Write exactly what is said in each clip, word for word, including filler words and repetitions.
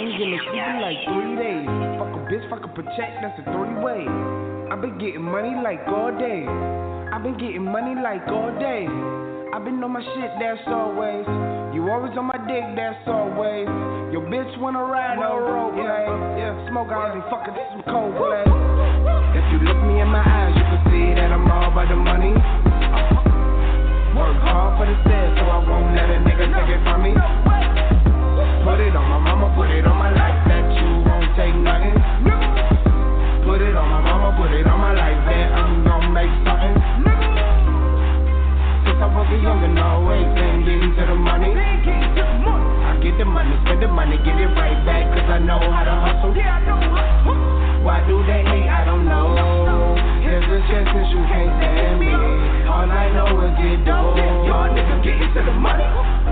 ain't getting no sleep in like three days. Fuck a bitch, fuck a protect, that's a three-way. I been getting money like all day. I been getting money like all day. I been on my shit, that's always. You always on my dick, that's always. Your bitch wanna ride, no role play. Yeah, smoke out and fuck it, this some cold play. If you look me in my eyes, you can see that I'm all about the money. Work hard for the stead, so I won't let a nigga take it from me. Put it on my mama, put it on my life, that you won't take nothing. Put it on my mama, put it on my life, that I'm gon' make something. Since I was a youngin', always been getting to the money. I get the money, spend the money, get it right back, cause I know how to hustle. Why do they hate? I don't know. Here's a chance that you can't stand me. All I know is get dough. Y'all niggas getting to the money.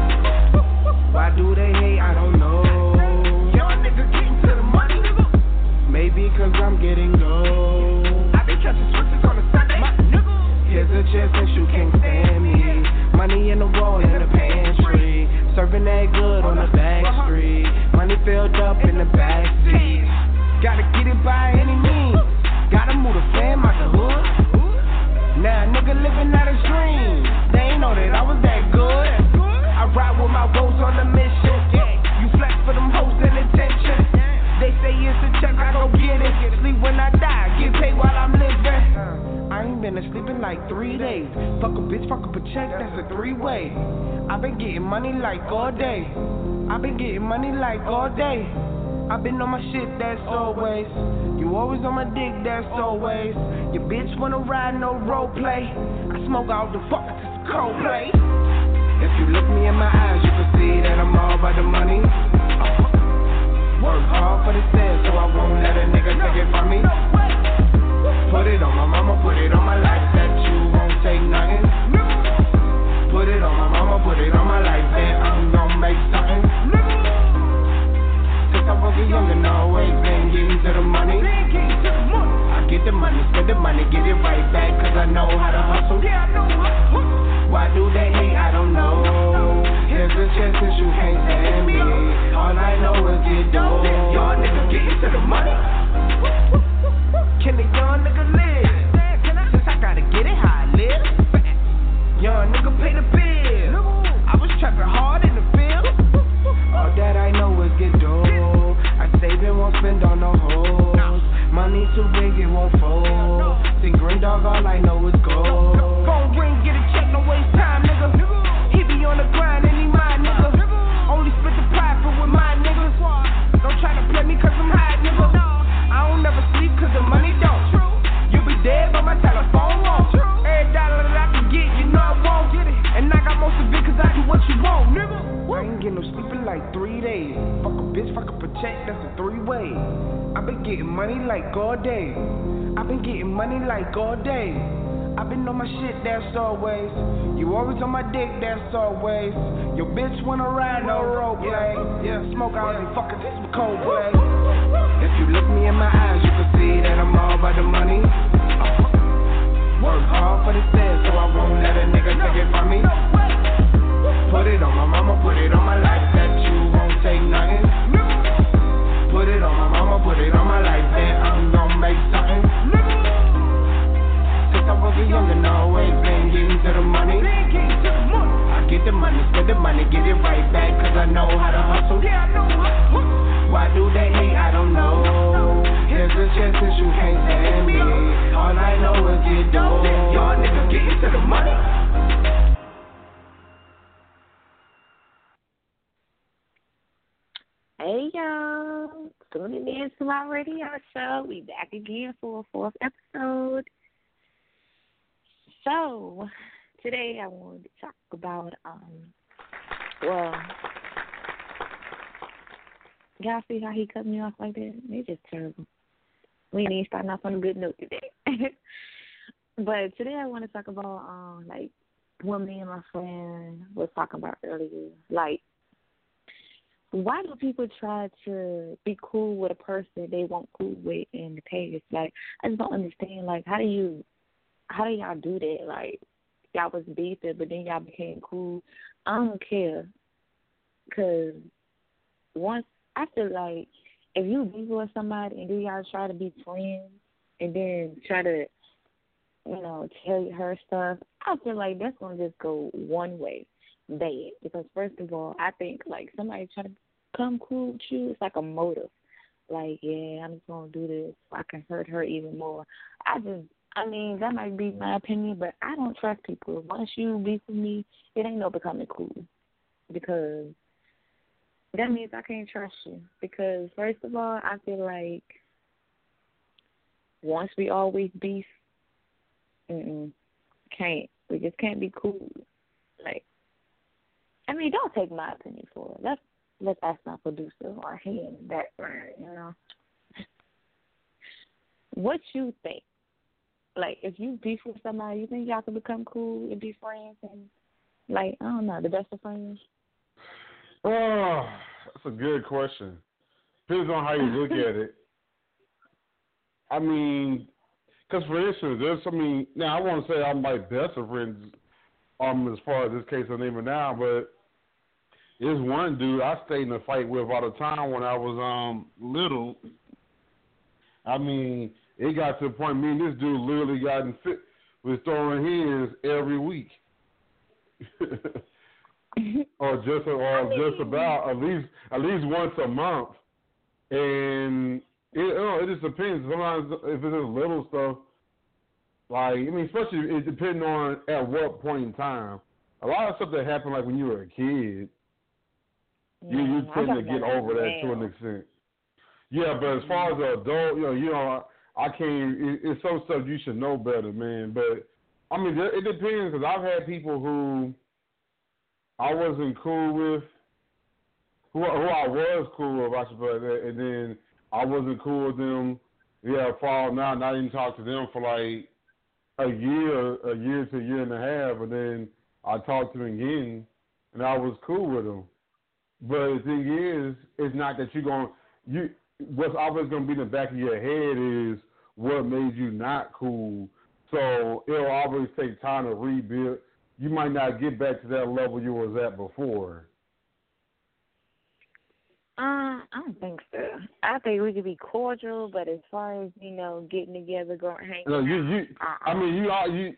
Why do they hate? I don't know. Y'all niggas getting to the money. Maybe cause I'm getting low. I be catching switches on a Sunday. Here's a chance that you can't stand me. Money in the wall, in the pantry. Serving that good on the back street. Money filled up in the back seat. Gotta get it by any means. Gotta move the fam out the hood. Now a nigga living out his dream. They ain't know that I was that good. I ride with my woes on the mission. You flex for them hoes and attention. They say it's a check, I go get it. Sleep when I die, get paid while I'm living. I ain't been asleep in like three days. Fuck a bitch, fuck up a check, that's a three-way. I been getting money like all day. I been getting money like all day. I been on my shit, that's always. You always on my dick, that's always. Your bitch wanna ride, no role play. I smoke out the fuck, it's a cold play. If you look me in my eyes, you can see that I'm all about the money. Work hard for the stead, so I won't let a nigga take it from me. Put it on my mama, put it on my life, that you won't take nothing. Put it on my mama, put it on my life, that I'm gon' make something. Since I was a youngin', always been getting to the money. I get the money, spend the money, get it right back, cause I know how to hustle. Why do they hate? I don't know. Here's a chance that you can't stand me. All I know is get dough. Y'all niggas getting to the money. Can the young nigga live? Since I gotta get it how I live. Young nigga pay the bill. I was trapping hard in the field. All that I know is get dough. I save it, won't spend on no hoes. Money too big, it won't fold. See green dog, all I know is gold. Phone ring, get a check, no waste time, nigga. He be on the grind and he my nigga. Only split the profit with my niggas. Don't try to play me cause I'm high, nigga. I don't never sleep cause the money don't. You be dead but my telephone won't. Every dollar that I can get, you know I won't get it. And I got most of it cause I do what you want, nigga. I ain't getting no sleep in like three days. Fuck a bitch, fuck a protect, that's a three-way. I been getting money like all day. I been getting money like all day. I been on my shit, that's always. You always on my dick, that's always. Your bitch wanna ride, no role play. Yeah, smoke out and fuck it, this some cold play. If you look me in my eyes, you can see that I'm all about the money. Work hard for the stead, so I won't let a nigga take it from me. Put it on my mama, put it on my life, that you won't take nothing. Put it on my mama, put it on my life, that I'm gon' make something. Since I was a youngin', always been getting to the money. I get the money, spend the money, get it right back, cause I know how to hustle. Why do they hate? I don't know. Here's a chance that you can't stand me. All I know is get dough. Y'all niggas getting to the money. Hey y'all, tuning in to my radio show. We back again for a fourth episode. So today I wanted to talk about um well y'all see how he cut me off like that? It's just terrible. We ain't even starting off on a good note today. But today I want to talk about um like what me and my friend was talking about earlier, like why do people try to be cool with a person they weren't cool with in the past? Like, I just don't understand. Like, how do you, how do y'all do that? Like, y'all was beefing, but then y'all became cool. I don't care, because once I feel like if you be with somebody and then y'all try to be friends and then try to, you know, tell her stuff, I feel like that's gonna just go one way, bad. Because first of all, I think like somebody trying to come cool with you, it's like a motive. Like, yeah, I'm just gonna do this so I can hurt her even more. I just, I mean, that might be my opinion, but I don't trust people. Once you be with me, it ain't no becoming cool because that means I can't trust you. Because first of all, I feel like once we always beef, mm-mm, can't. We just can't be cool. Like, I mean, don't take my opinion for it. Let's let's ask my producer or him that word, you know. What you think? Like, if you beef with somebody, you think y'all can become cool and be friends and, like, I don't know, the best of friends? Oh, that's a good question. Depends on how you look at it. I mean, because for instance, there's, I mean, now I want to say I'm like best of friends um, as far as this case I'm naming now, but there's one dude I stayed in a fight with all the time when I was um little. I mean, it got to the point, me and this dude literally got in fit, was throwing hands every week. or just or I mean, just about at least at least once a month. And it, you know, it just depends. Sometimes if it's little stuff, like, I mean, especially it depends on at what point in time. A lot of stuff that happened like when you were a kid, yeah, you, you tend to get over that to an extent. Yeah, but as far as an adult, you know, you know, I, I can't. It, it's some stuff you should know better, man. But I mean, it depends because I've had people who I wasn't cool with, who, who I was cool with, I should put that, and then I wasn't cool with them. Yeah, fall now, not even talk to them for like a year, a year to a year and a half, and then I talked to them again, and I was cool with them. But the thing is, it's not that you're going you. What's always going to be in the back of your head is what made you not cool. So it'll always take time to rebuild. You might not get back to that level you was at before. Uh, I don't think so. I think we could be cordial, but as far as, you know, getting together, going hanging no, you, you, uh-uh. I mean, you are you.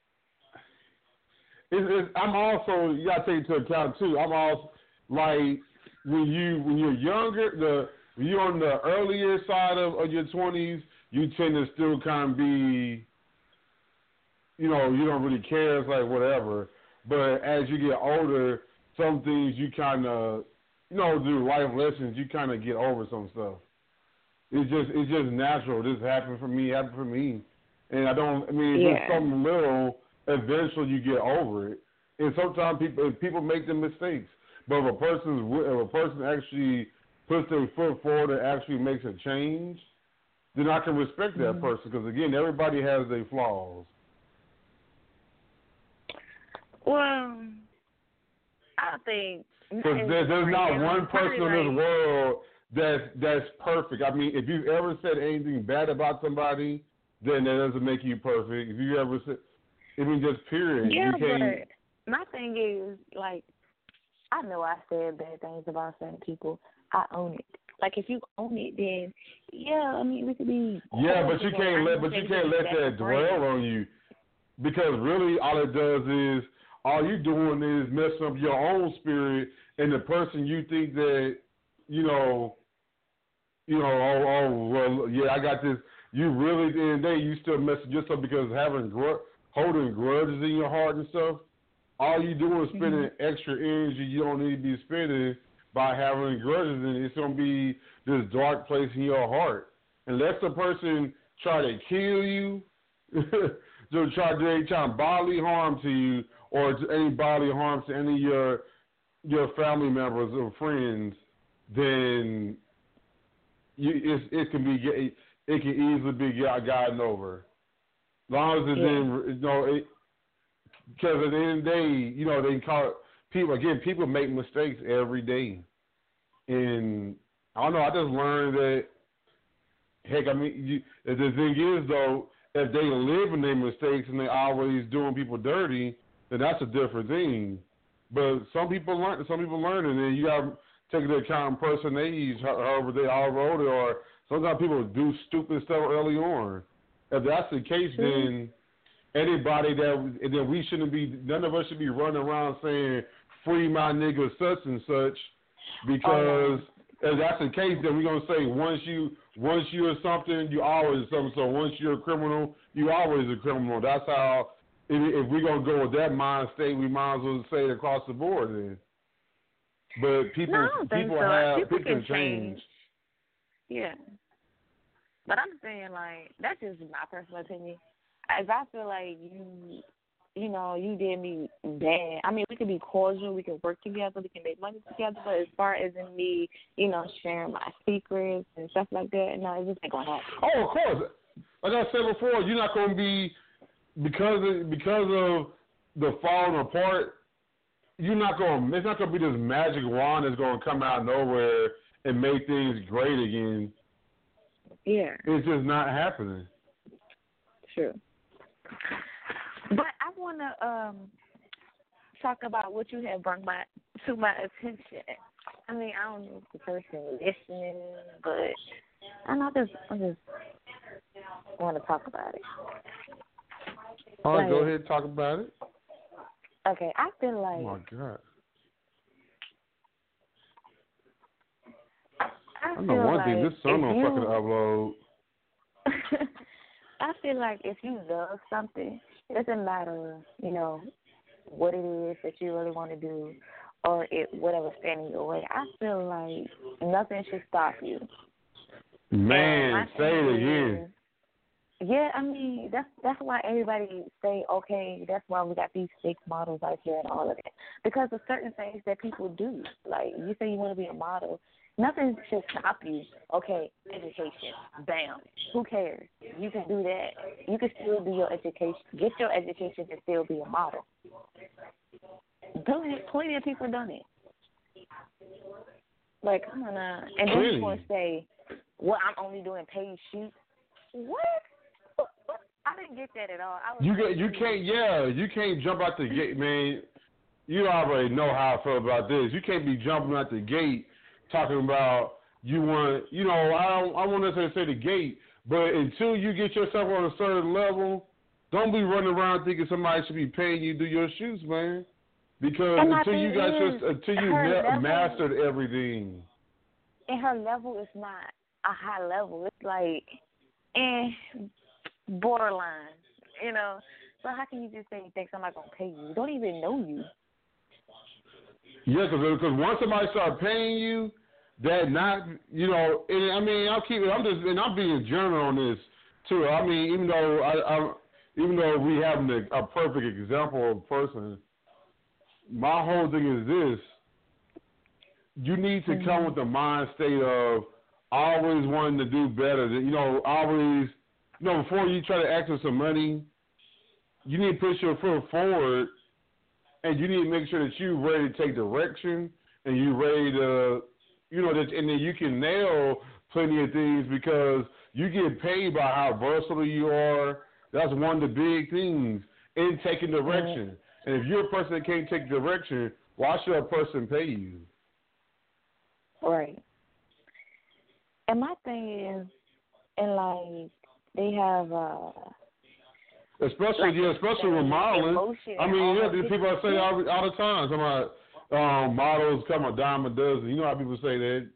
It's, it's, I'm also, you gotta take into account too. I'm also like when you when you're younger, the when you're on the earlier side of, of your twenties, you tend to still kind of be, you know, you don't really care. It's like whatever. But as you get older, some things you kind of, you know, through life lessons, you kind of get over some stuff. It's just it's just natural. This happened for me, happened for me, and I don't. I mean, yeah. it's just something little. Eventually, you get over it. And sometimes people people make the mistakes. But if a person if a person actually puts their foot forward and actually makes a change, then I can respect that mm-hmm. person because again, everybody has their flaws. Well, I think because there, there's not one person in this world that's that's perfect. I mean, if you've ever said anything bad about somebody, then that doesn't make you perfect. If you ever said, I mean, just period. Yeah, you can't... but my thing is, like, I know I said bad things about certain people. I own it. Like, if you own it, then yeah, I mean, we could be. Yeah, but you can't let, but you can't let that dwell on you, because really, all it does is all you doing is messing up your own spirit and the person you think that, you know, you know, oh, oh well, yeah, I got this. You really, at the end of the day, you still messing yourself because having gr- holding grudges in your heart and stuff. All you do is spending mm-hmm. extra energy you don't need to be spending by having grudges, and it's going to be this dark place in your heart. Unless the person try to kill you, so try to do any kind of bodily harm to you, or to any bodily harm to any of your your family members or friends, then you, it's, it can be it can easily be gotten over. As long as it's yeah. in, you know, it, because at the end of the day, you know, they call it, people, again, people make mistakes every day. And I don't know, I just learned that, heck, I mean, you, the thing is, though, if they live in their mistakes and they always doing people dirty, then that's a different thing. But some people learn, some people learn, and then you got take into account person age, however they all wrote it, or sometimes people do stupid stuff early on. If that's the case, then anybody that then we shouldn't be, none of us should be running around saying free my nigga such and such, because oh, if that's the case, then we're gonna say once you once you're something, you always something. So once you're a criminal, you always a criminal. That's how. If, if we're gonna go with that mind state, we might as well say it across the board then. But people, no, I don't think people so. have people people can change. change. Yeah, but I'm saying like that's just my personal opinion. If I feel like you, you know, you did me bad. I mean, we can be cordial, we can work together, we can make money together. But as far as in me, you know, sharing my secrets and stuff like that, no, it just ain't gonna happen. Oh, of course. Like I said before, you're not gonna be because of, because of the falling apart. You're not gonna. It's not gonna be this magic wand that's gonna come out of nowhere and make things great again. Yeah, it's just not happening. True. But I want to um, talk about what you have brought my, to my attention. I mean, I don't know if the person listening, but I know I just, I just want to talk about it. All right, like, go ahead and talk about it. Okay, I feel like. Oh, my God. I, I know one like thing, this song don't you, fucking upload. I feel like if you love something, it doesn't matter, you know, what it is that you really want to do or it whatever's standing your way. I feel like nothing should stop you. Man, say it again. Yeah, I mean, that's that's why everybody say, okay, that's why we got these fake models out here and all of that. Because of certain things that people do. Like, you say you want to be a model. Nothing should stop you. Okay, education, bam. Who cares? You can do that. You can still do your education. Get your education and still be a model. Plenty of people done it. Like, come on now. And then you want to say, well, I'm only doing paid shoots. What? I didn't get that at all. I was you get, you can't, yeah, you can't jump out the gate, man. You already know how I feel about this. You can't be jumping out the gate talking about you want, you know, I don't, I won't necessarily say the gate, but until you get yourself on a certain level, don't be running around thinking somebody should be paying you to do your shoots, man. Because and until you got just until you ma- level, mastered everything. And her level is not a high level. It's like, eh, borderline, you know. So how can you just say you think somebody's gonna pay you? Don't even know you. Yeah, because once somebody starts paying you, that not, you know, and I mean, I'll keep it. I'm just, and I'm being general on this too. I mean, even though I, I even though we have a, a perfect example of a person, my whole thing is this: you need to mm-hmm. come with the mind state of always wanting to do better. You know, always, you know, before you try to ask for some money, you need to push your foot forward. And you need to make sure that you're ready to take direction and you're ready to, you know, that, and then you can nail plenty of things because you get paid by how versatile you are. That's one of the big things in taking direction. Mm-hmm. And if you're a person that can't take direction, why should a person pay you? Right. And my thing is, and like, they have, uh, Especially, like, yeah, especially with modeling. I mean, yeah, these people I say all, all the time. Some um, models come a dime a dozen. You know how people say that.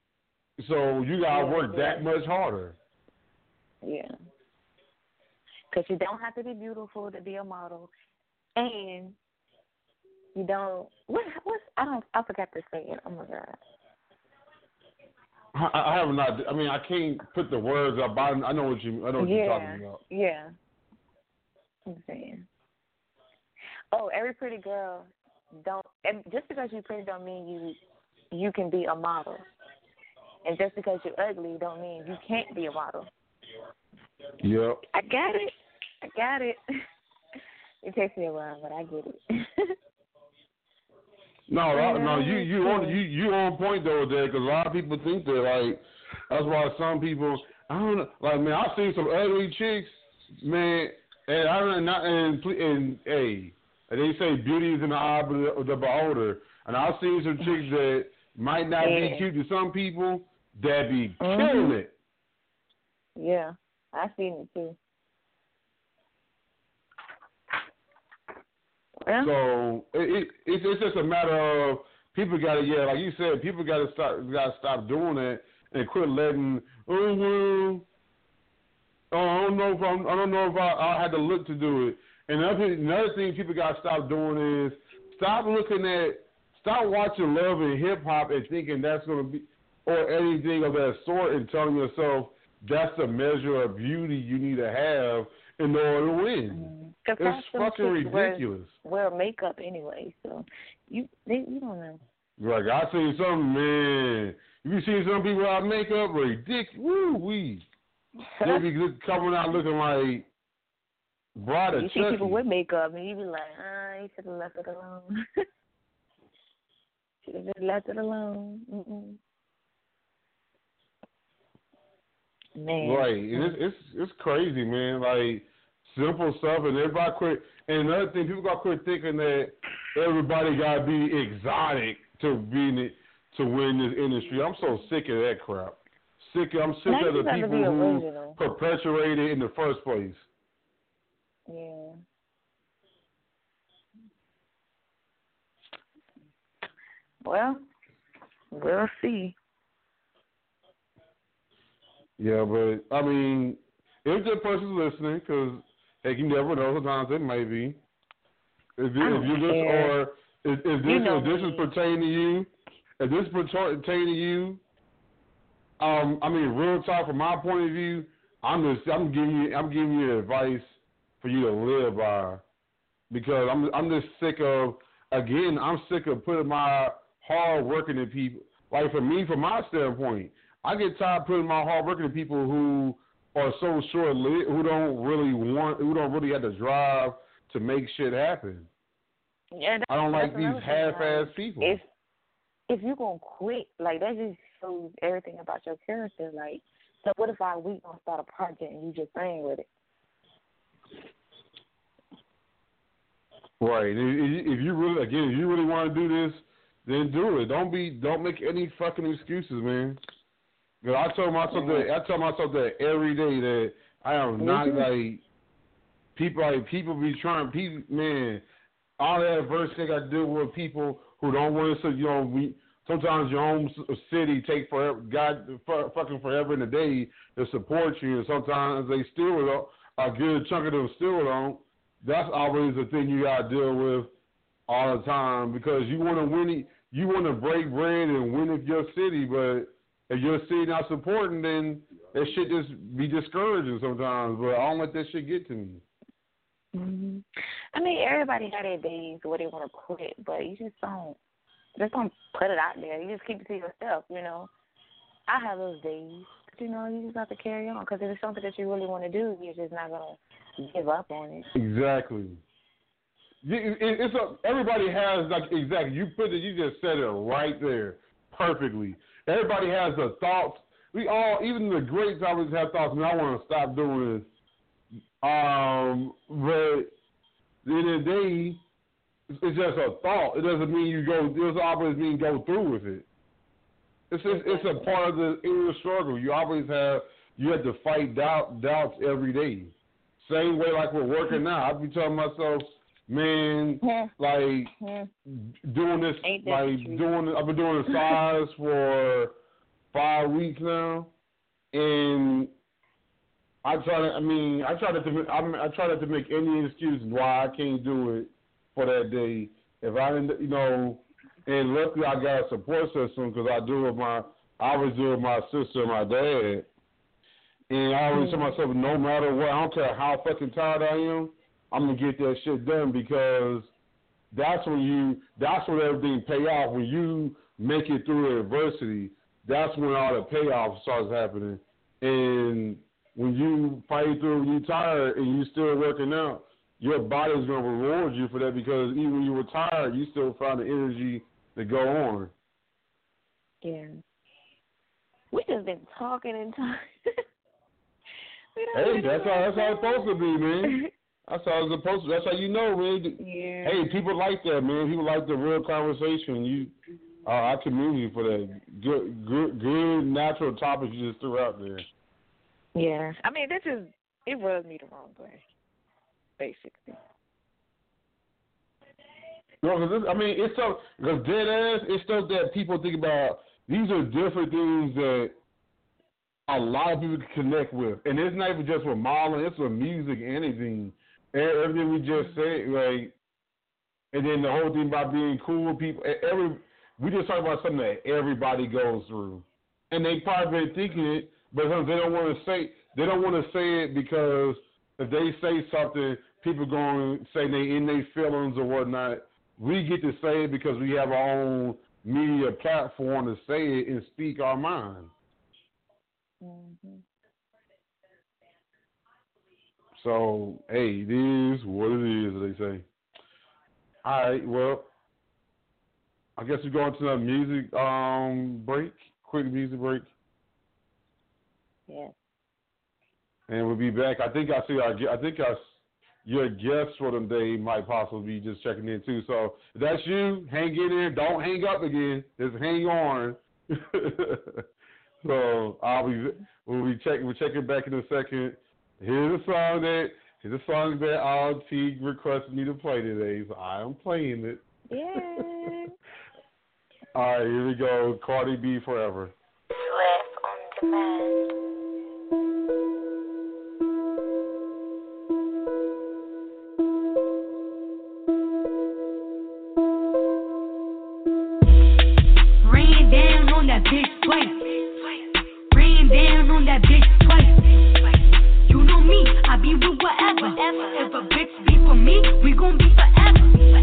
So you gotta yeah, work yeah. that much harder. Yeah. Because you don't have to be beautiful to be a model, and you don't. What? What? I don't. I forgot to say it. Oh my god. I, I have not. I mean, I can't put the words up. I, I know what you. I know what yeah, you're talking about. Yeah. I'm saying. Oh, every pretty girl don't. Just because you're pretty don't mean you you can be a model, and just because you're ugly don't mean you can't be a model. Yep. I got it. I got it. It takes me a while, but I get it. no, I, no, you you on you you on point though, there, because a lot of people think that like that's why some people I don't know, like man, I've seen some ugly chicks, man. And I don't not and and hey, and they say beauty is in the eye of the, of the beholder. And I've seen some chicks that might not yeah. be cute to some people, that be mm-hmm. killing it. Yeah, I seen it too. Yeah. So it, it it's it's just a matter of people got to yeah, like you said, people got to stop got to stop doing that and quit letting oh well, oh, I don't know if I'm, I don't know if I, I had to look to do it. And another another thing people got to stop doing is stop looking at stop watching Love and Hip Hop and thinking that's going to be or anything of that sort and telling yourself that's the measure of beauty you need to have in order to win. Mm. It's fucking ridiculous. Wear, wear makeup anyway, so you they, you don't know. Like I seen some man, you seen some people without makeup, ridiculous. Woo wee. They be coming out looking like brother. You see people with makeup, and you be like, ah, you should have left it alone. Should have just left it alone. Mm-mm. Man. Right, and it's, it's it's crazy, man. Like simple stuff, and everybody quit. And another thing, people got to quit thinking that everybody got to be exotic to be in it, to win this industry. I'm so sick of that crap. Sick. I'm sick now of the people who perpetuate it in the first place. Yeah. Well, we'll see. Yeah, but, I mean, if the person's listening, because, heck, you never know, sometimes it may be. If, you, if you just, or if, if this, you know if this is pertaining to you, if this is pertaining to you, um, I mean, real talk from my point of view, I'm just, I'm giving you, I'm giving you advice for you to live by, because I'm, I'm just sick of, again, I'm sick of putting my hard work into people. Like for me, from my standpoint, I get tired of putting my hard work into people who are so short-lived, who don't really want, who don't really have the drive to make shit happen. Yeah, I don't like these half-ass like, people. If if you gonna quit, like that just shows everything about your character. Like, so what if our week gonna start a project and you just sang with it? Right. If you really, again, if you really want to do this, then do it. Don't be, don't make any fucking excuses, man. Cause I tell myself that I tell myself that every day that I am not mm-hmm. like people. Like people be trying, people, man. All that adversity I deal with people who don't want to. You know, we sometimes your own city take forever, God, fucking forever in a day to support you, and sometimes they still a good chunk of them still don't. That's always the thing you gotta deal with all the time because you want to win it. You want to break bread and win it your city, but if your city not supporting, then that shit just be discouraging sometimes. But I don't let that shit get to me. Mm-hmm. I mean, everybody had their days where they want to quit, but you just don't, just don't put it out there. You just keep it to yourself, you know. I have those days, but you know, you just have to carry on because if it's something that you really want to do, you're just not gonna give up on it. Exactly. It's a, everybody has like exactly. You put it. You just said it right there, perfectly. Everybody has the thoughts. We all, even the greats, always have thoughts. And I want to stop doing this. Um, but at the end of the day, it's just a thought. It doesn't mean you go. It doesn't always mean go through with it. It's just, it's a part of the inner struggle. You always have. You have to fight doubt, doubts every day. Same way like we're working now. I be telling myself, man, yeah. like yeah. doing this, like doing. I've been doing the size for five weeks now, and I try to. I mean, I try to. I, I try not to make any excuse why I can't do it for that day. If I didn't, you know, and luckily I got a support system because I do with my. I always do with my sister and my dad, and I always tell myself, no matter what, I don't care how fucking tired I am. I'm gonna get that shit done because that's when you, that's when everything pay off. When you make it through adversity, that's when all the payoff starts happening. And when you fight through, when you're tired and you still working out, your body's gonna reward you for that because even when you were tired, you still found the energy to go on. Yeah. We just been talking and talking. Hey, that's how that's how it's supposed to be, man. That's how it's supposed to. That's how you know, man. Yeah. Hey, people like that, man. People like the real conversation. You Uh, I commend you for that. Good, good, good natural topics you just threw out there. Yeah, I mean that just it rubs me the wrong way, basically. No, cause I mean it's so because dead ass it's stuff that people think about. These are different things that a lot of people can connect with, and it's not even just with modeling; it's with music, anything, everything we just said, like, and then the whole thing about being cool with people. Every we just talk about something that everybody goes through, and they probably been thinking it, but they don't want to say they don't want to say it because if they say something, people going to say they in their feelings or whatnot. We get to say it because we have our own media platform to say it and speak our mind. Mm-hmm. So, hey, it is what it is, as they say. All right, well, I guess we're going to a music um, break, quick music break. Yeah. And we'll be back. I think I see our, I think I, your guest for the day might possibly be just checking in too. So if that's you, hang in there. Don't hang up again. Just hang on. So I'll be, we'll be checking, we'll check it back in a second. Here's a song that, here's a song that R T requested me to play today, so I am playing it. Yeah. All right, here we go. Cardi B Forever. Swift on demand. Ran down on that bitch twice. Ran down on that bitch twice. You know me, I be with whatever. If a bitch be for me, we gon' be forever.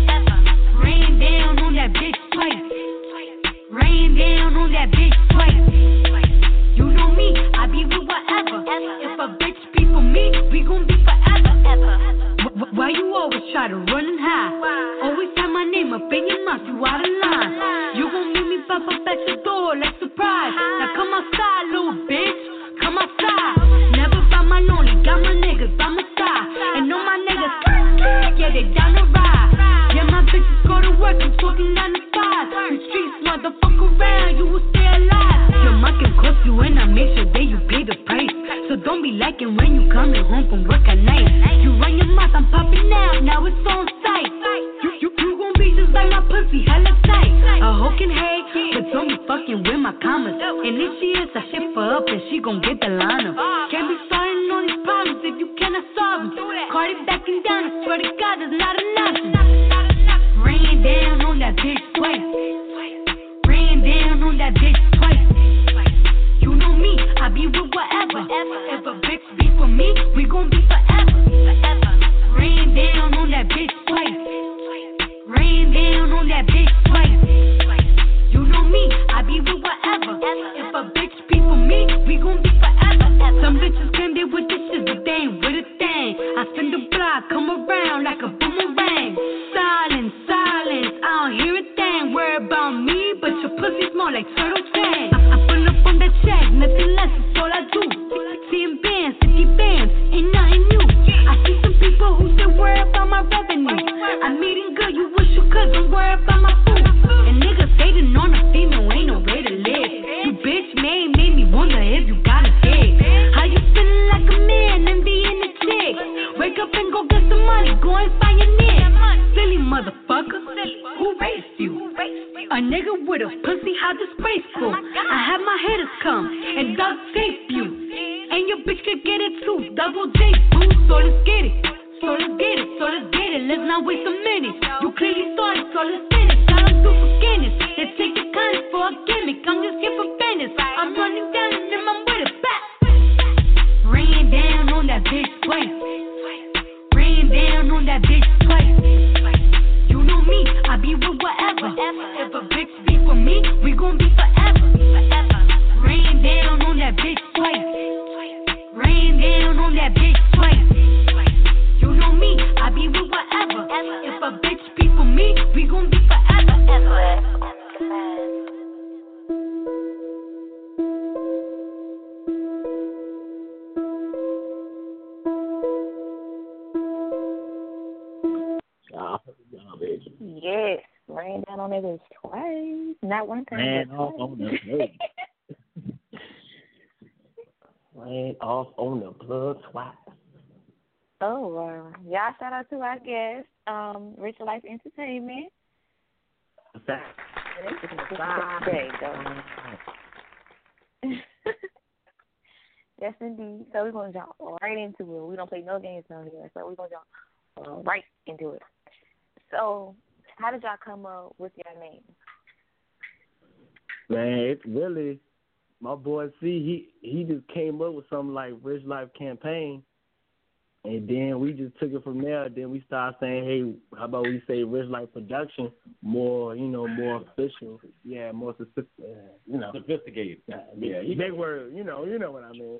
Ran down on that bitch twice. Ran down on that bitch twice. You know me, I be with whatever. If a bitch be for me, we gon' be forever. W- why you always try to run and hide? Always have my name up in your mouth, you out of line. You gon' meet me pop up at your door like surprise. Now come outside, little bitch, come outside. Never by my lonely, got my niggas by my side. And all my niggas, yeah, they down to ride. Yeah, my bitches go to work, I'm talking nine to five. The streets, motherfucker around, you will stay alive. Your mic can cost you and I make sure that you pay the price. So don't be liking when you coming home from work at night. You run your mouth, I'm popping out, now it's on sight. You, you, you gon' be just like my pussy, hella tight. A hoe can hate, but don't be fucking with my commas. And if she is, I ship her up and she gon' get the line up. Can't be starting all these problems if you cannot solve them. Cardi backing down, I swear to God, there's not an option. Ran down on that bitch twice. Ran down on that bitch twice. You know me, I be with whatever. If a bitch be for me, we gon' be forever. Ran down on that bitch twice. Ran down on that bitch twice. You know me, I be with whatever. If a bitch be for me, we gon' be forever. Some bitches claim they with this shit, but they ain't with a thing. I spin the block, come around like a boomerang. Silence, silence, I don't hear a thing. Worry about me, but your pussy smell like turtle tang. I, I pull up on that check, nothing less, it's all I do. Seeing bands, fifty bands, ain't nothing new. I see some people who say worry about my revenue. I'm eating good, you wish you could, don't worry about my food. And niggas hating on a female, ain't no way to live. You bitch made, made me wonder if you got a dick. How you feeling like a man and being a chick? Wake up and go get some money, go and find your nick. Silly motherfucker, who raised you? A nigga with a pussy, how disgraceful. I have my haters come and duct tape you. And your bitch could get it too, double J, boo, so let's get it. So let's get it, so let's get it, let's not waste a minute. You clearly started, so let's finish. I don't do forgiveness, they take the kindness for a gimmick. I'm just here for business, I'm running down and then I'm with it back. Ran down on that bitch twice. Ran down on that bitch twice. You know me, I be with whatever. If a bitch be for me, we gon' be forever. Ran down on that bitch twice. Ran down on that bitch twice. You know me, I be with whatever. If a bitch be for me, we gon' be forever. ran down on that bitch twice. Not one time. Ran but off twice. on the plug. Ran off on the plug twice. Oh, wow. Y'all shout out to our guest, um, Rich Life Entertainment. That, there you go. Yes, indeed. So we're going to jump right into it. We don't play no games down here, so we're going to jump uh, right into it. So how did y'all come up with your name? Man, it's really, my boy C, he, he just came up with something like Rich Life Campaign, and then we just took it from there. Then we started saying, hey, how about we say Rich Life Production, more, you know, more official. Yeah, more sophisticated, uh, you know. Sophisticated. Uh, yeah, big word, you know, you know what I mean.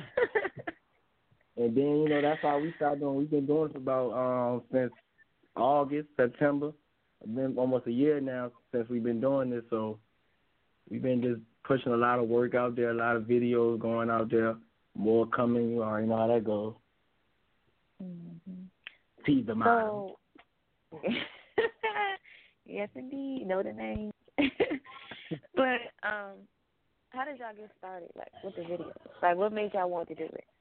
And then, you know, that's how we started doing. We've been doing it for about, um, since August, September. It's been almost a year now since we've been doing this, so we've been just pushing a lot of work out there, a lot of videos going out there, more coming. You already know how that goes. Mm-hmm. Tease them out. So, yes, indeed. Know the name. But um, how did y'all get started, like, with the video? Like, what made y'all want to do it?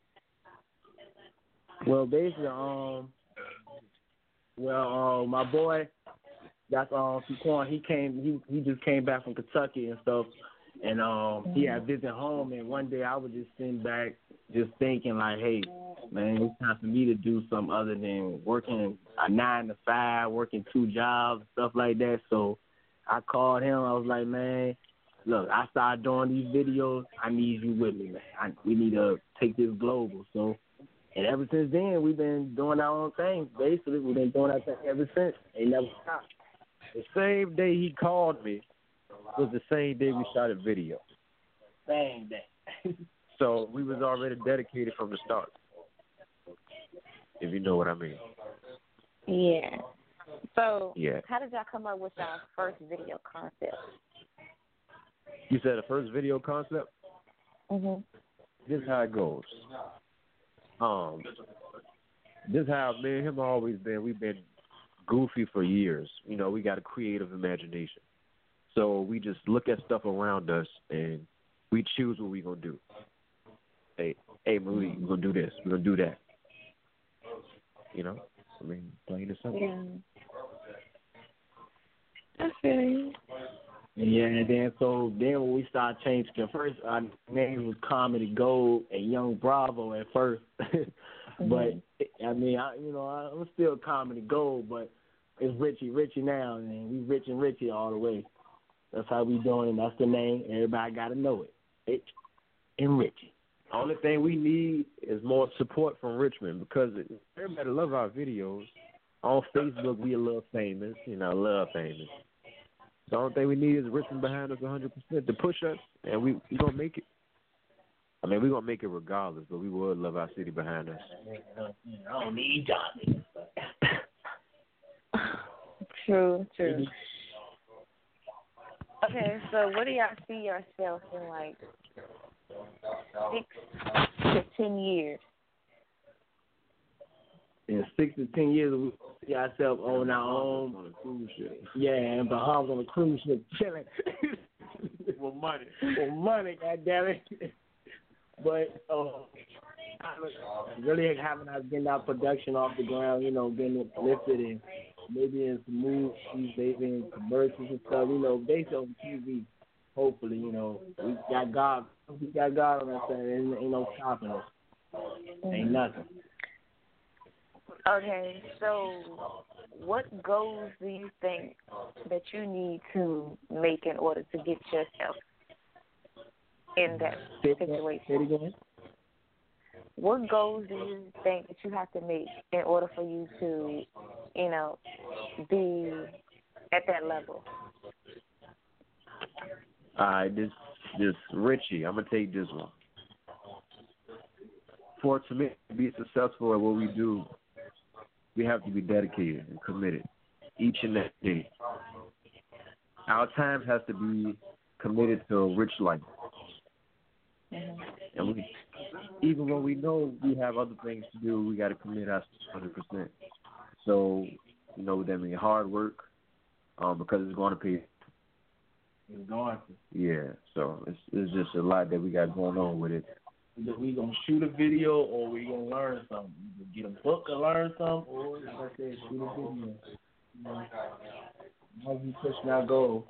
Well, basically, um, well, um, my boy, that's um, Shaquan. He came. He he just came back from Kentucky and stuff, and um, he had visited home. And one day I was just sitting back, just thinking like, hey, man, it's time for me to do something other than working a nine to five, working two jobs, stuff like that. So I called him. I was like, man, look, I started doing these videos. I need you with me, man. I, we need to take this global. So, and ever since then, we've been doing our own thing. Basically, we've been doing our thing ever since. Ain't never stopped. The same day he called me was the same day we shot a video. Same day. So we was already dedicated from the start, if you know what I mean. Yeah. So, yeah. How did y'all come up with y'all first video concept? You said the first video concept? Mhm. This is how it goes. Um, this is how me and him always been. We've been goofy for years. You know, we got a creative imagination. So we just look at stuff around us and we choose what we're going to do. Hey, hey, man, we, we're going to do this. We're going to do that. You know? I mean, plain and simple. Yeah. I feel you. Yeah, and then so then when we started changing, at first our name was Comedy Gold and Young Bravo at first, mm-hmm. But I mean, I, you know, I'm still Comedy Gold, but it's Richie Richie now, and we Rich and Richie all the way. That's how we doing, and that's the name. Everybody got to know it, Rich and Richie. Only thing we need is more support from Richmond because everybody love our videos. On Facebook, we a little famous, you know, a little famous. The only thing we need is Richmond behind us one hundred percent to push us, and we we gonna make it. I mean, we're gonna make it regardless, but we would love our city behind us. I don't need Johnny. True, true. Okay, so what do y'all see yourself in like six to ten years? In six to ten years, we see ourselves on our own on a cruise ship. Yeah, and Bahamas on a cruise ship chilling with money, with money, goddammit. But uh, really having us getting our production off the ground, you know, getting it lifted and maybe in some movies, maybe in commercials and stuff, you know, based on T V. Hopefully, you know, we got God, we got God on our side. Ain't, ain't no stopping us. Ain't nothing. Okay, so what goals do you think that you need to make in order to get yourself in that situation? What goals do you think that you have to make in order for you to, you know, be at that level? All right, this this Richie, I'm gonna take this one. For it to me to be successful at what we do, we have to be dedicated and committed each and every day. Our time has to be committed to a rich life. Mm-hmm. And we, even when we know we have other things to do, we got to commit us one hundred percent. So, you know, that means hard work, um, because it's going to be. It's going to. Yeah, so it's it's just a lot that we got going on with it. Either we gonna shoot a video or we gonna learn something. Either get a book or learn something, or like I said, shoot a video. You know, how we pushing our goal.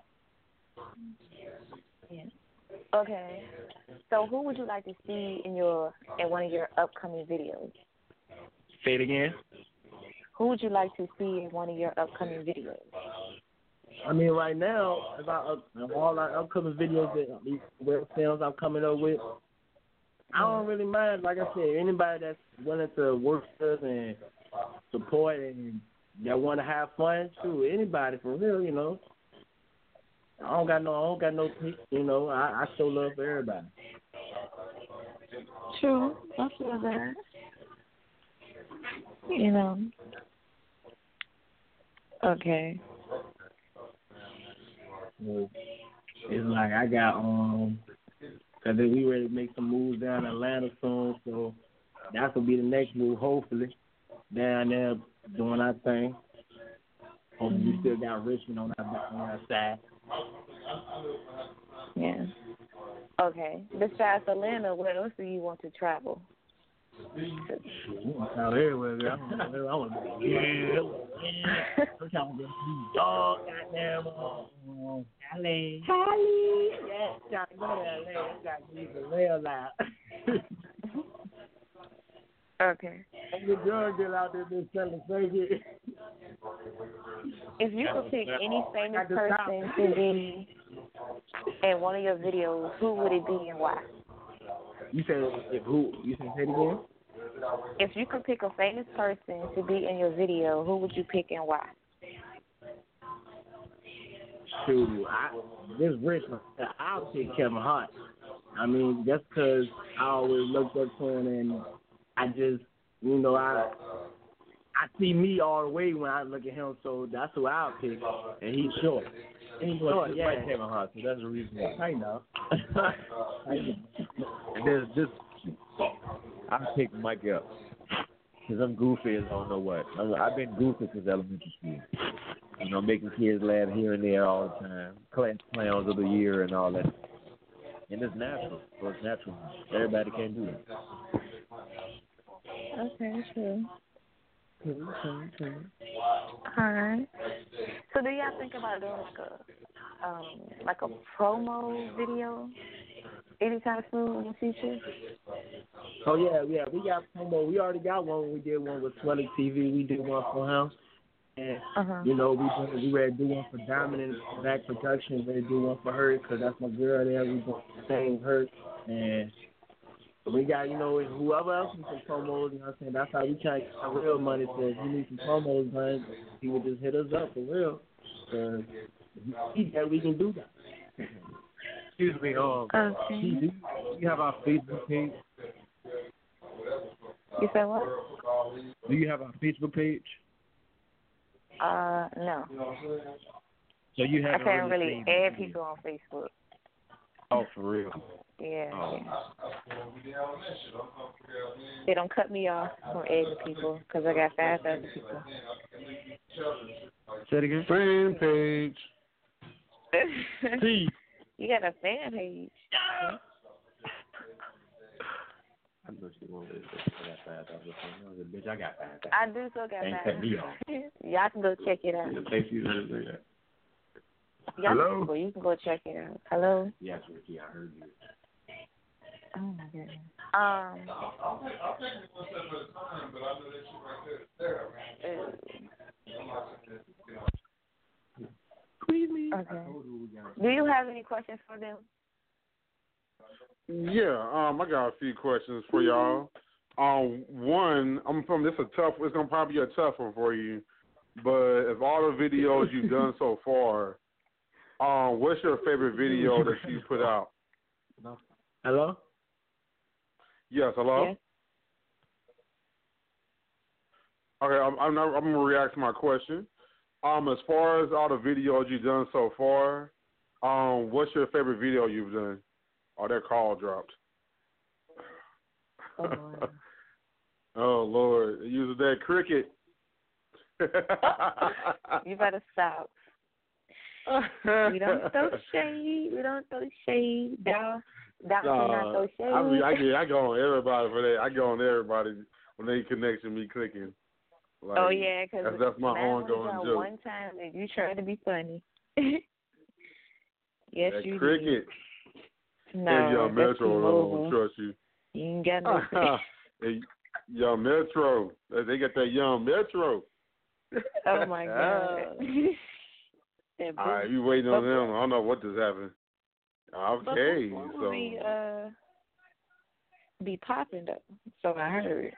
Yeah. Okay. So who would you like to see in your in one of your upcoming videos? Say it again. Who would you like to see in one of your upcoming videos? I mean, right now, if I, if all our upcoming videos that these web films I'm coming up with, I don't really mind. Like I said, anybody that's willing to work with us and support and that want to have fun, too. Anybody for real, you know. I don't got no, I don't got no, you know. I, I show love for everybody. True, I feel that. You know. Okay. It's like I got um, cause then we ready to make some moves down in Atlanta soon, so that's gonna be the next move. Hopefully, down there doing our thing. Hopefully, we still got Richmond on our on our side. Yeah. Okay. Besides Atlanta, where else do you want to travel? Out everywhere, girl. I want to be yeah, yeah. I'm trying to be dog, goddamn. Um, Cali. Cali. Yeah, trying to go to L A. Got to be the real loud. Okay. And the drug dealer out there been selling crazy. If you could pick any famous person to be in one of your videos, who would it be and why? You said if who? You said say it again? If you could pick a famous person to be in your video, who would you pick and why? Shoot, I, this rich, I'll pick Kevin Hart. I mean, that's because I always looked up to him, and I just, you know, I I see me all the way when I look at him, so that's who I'll pick, and he's short. And he's short, yeah. Like Kevin Hart, so that's the reason why. I know. I know. And there's this, I pick Mike Epps because I'm goofy as I don't know what. I'm, I've been goofy since elementary school. You know, making kids laugh here and there all the time. Class clowns of the year and all that. And it's natural. So it's natural. Everybody can't do it. Okay, true. True, true, true. All right. So do y'all think about doing like a, um, like a promo video anytime soon in the future? Oh, yeah, yeah. We got promo. We already got one. We did one with Swelling T V. We did one for him. And, uh-huh. you know, we we ready to do one for Diamond and Back Production. Ready to do one for her because that's my girl there. We going to sing her. And we got, you know, whoever else needs some promos, you know what I'm saying? That's how we try to get real money. So if you need some promos, man, he would just hit us up for real. So he said we can do that. Excuse me, um, okay. do you have our Facebook page? You said what? Do you have our Facebook page? Uh, no. So you haven't I can't really, really add people on Facebook. Oh, for real? Yeah. Oh. yeah. They don't cut me off from adding people because I got five thousand people. Say it again? Fan page. See. You got a fan page. I know she won't listen. I got five thousand. Bitch, I got five thousand. I do still got Ain't five cut me off. Y'all can go check it out. Thank you for that. Y'all Hello? Can go, you can go check it out. Hello? Yes, Ricky, I heard you. Oh, my goodness. Um. Okay. Do you have any questions for them? Yeah, um, I got a few questions for y'all. Um, one, I'm from this a tough. It's gonna probably be a tough one for you, but of all the videos you've done so far, um, what's your favorite video that you put out? Hello? Yes, hello. Yes. Okay, I'm I'm, not, I'm gonna react to my question. Um, as far as all the videos you've done so far, um, what's your favorite video you've done? Oh, that call dropped. Oh, wow. Oh Lord, using that cricket. You better stop. We don't throw shade. We don't throw shade. Down, down Nah, cannot throw shade. I mean, I get, I go on everybody for that. I go on everybody when they connection me clicking. Like, oh yeah, because that's, that's my ongoing joke. One time that you tried to be funny. Yes, that you cricket. did. No, hey, Young that's Metro, I don't trust you. You ain't got no. Hey, Young Metro, they got that Young Metro. Oh my God. All right, you waiting on them? I don't know what just happened. Okay, but so be uh be popping though. So I heard.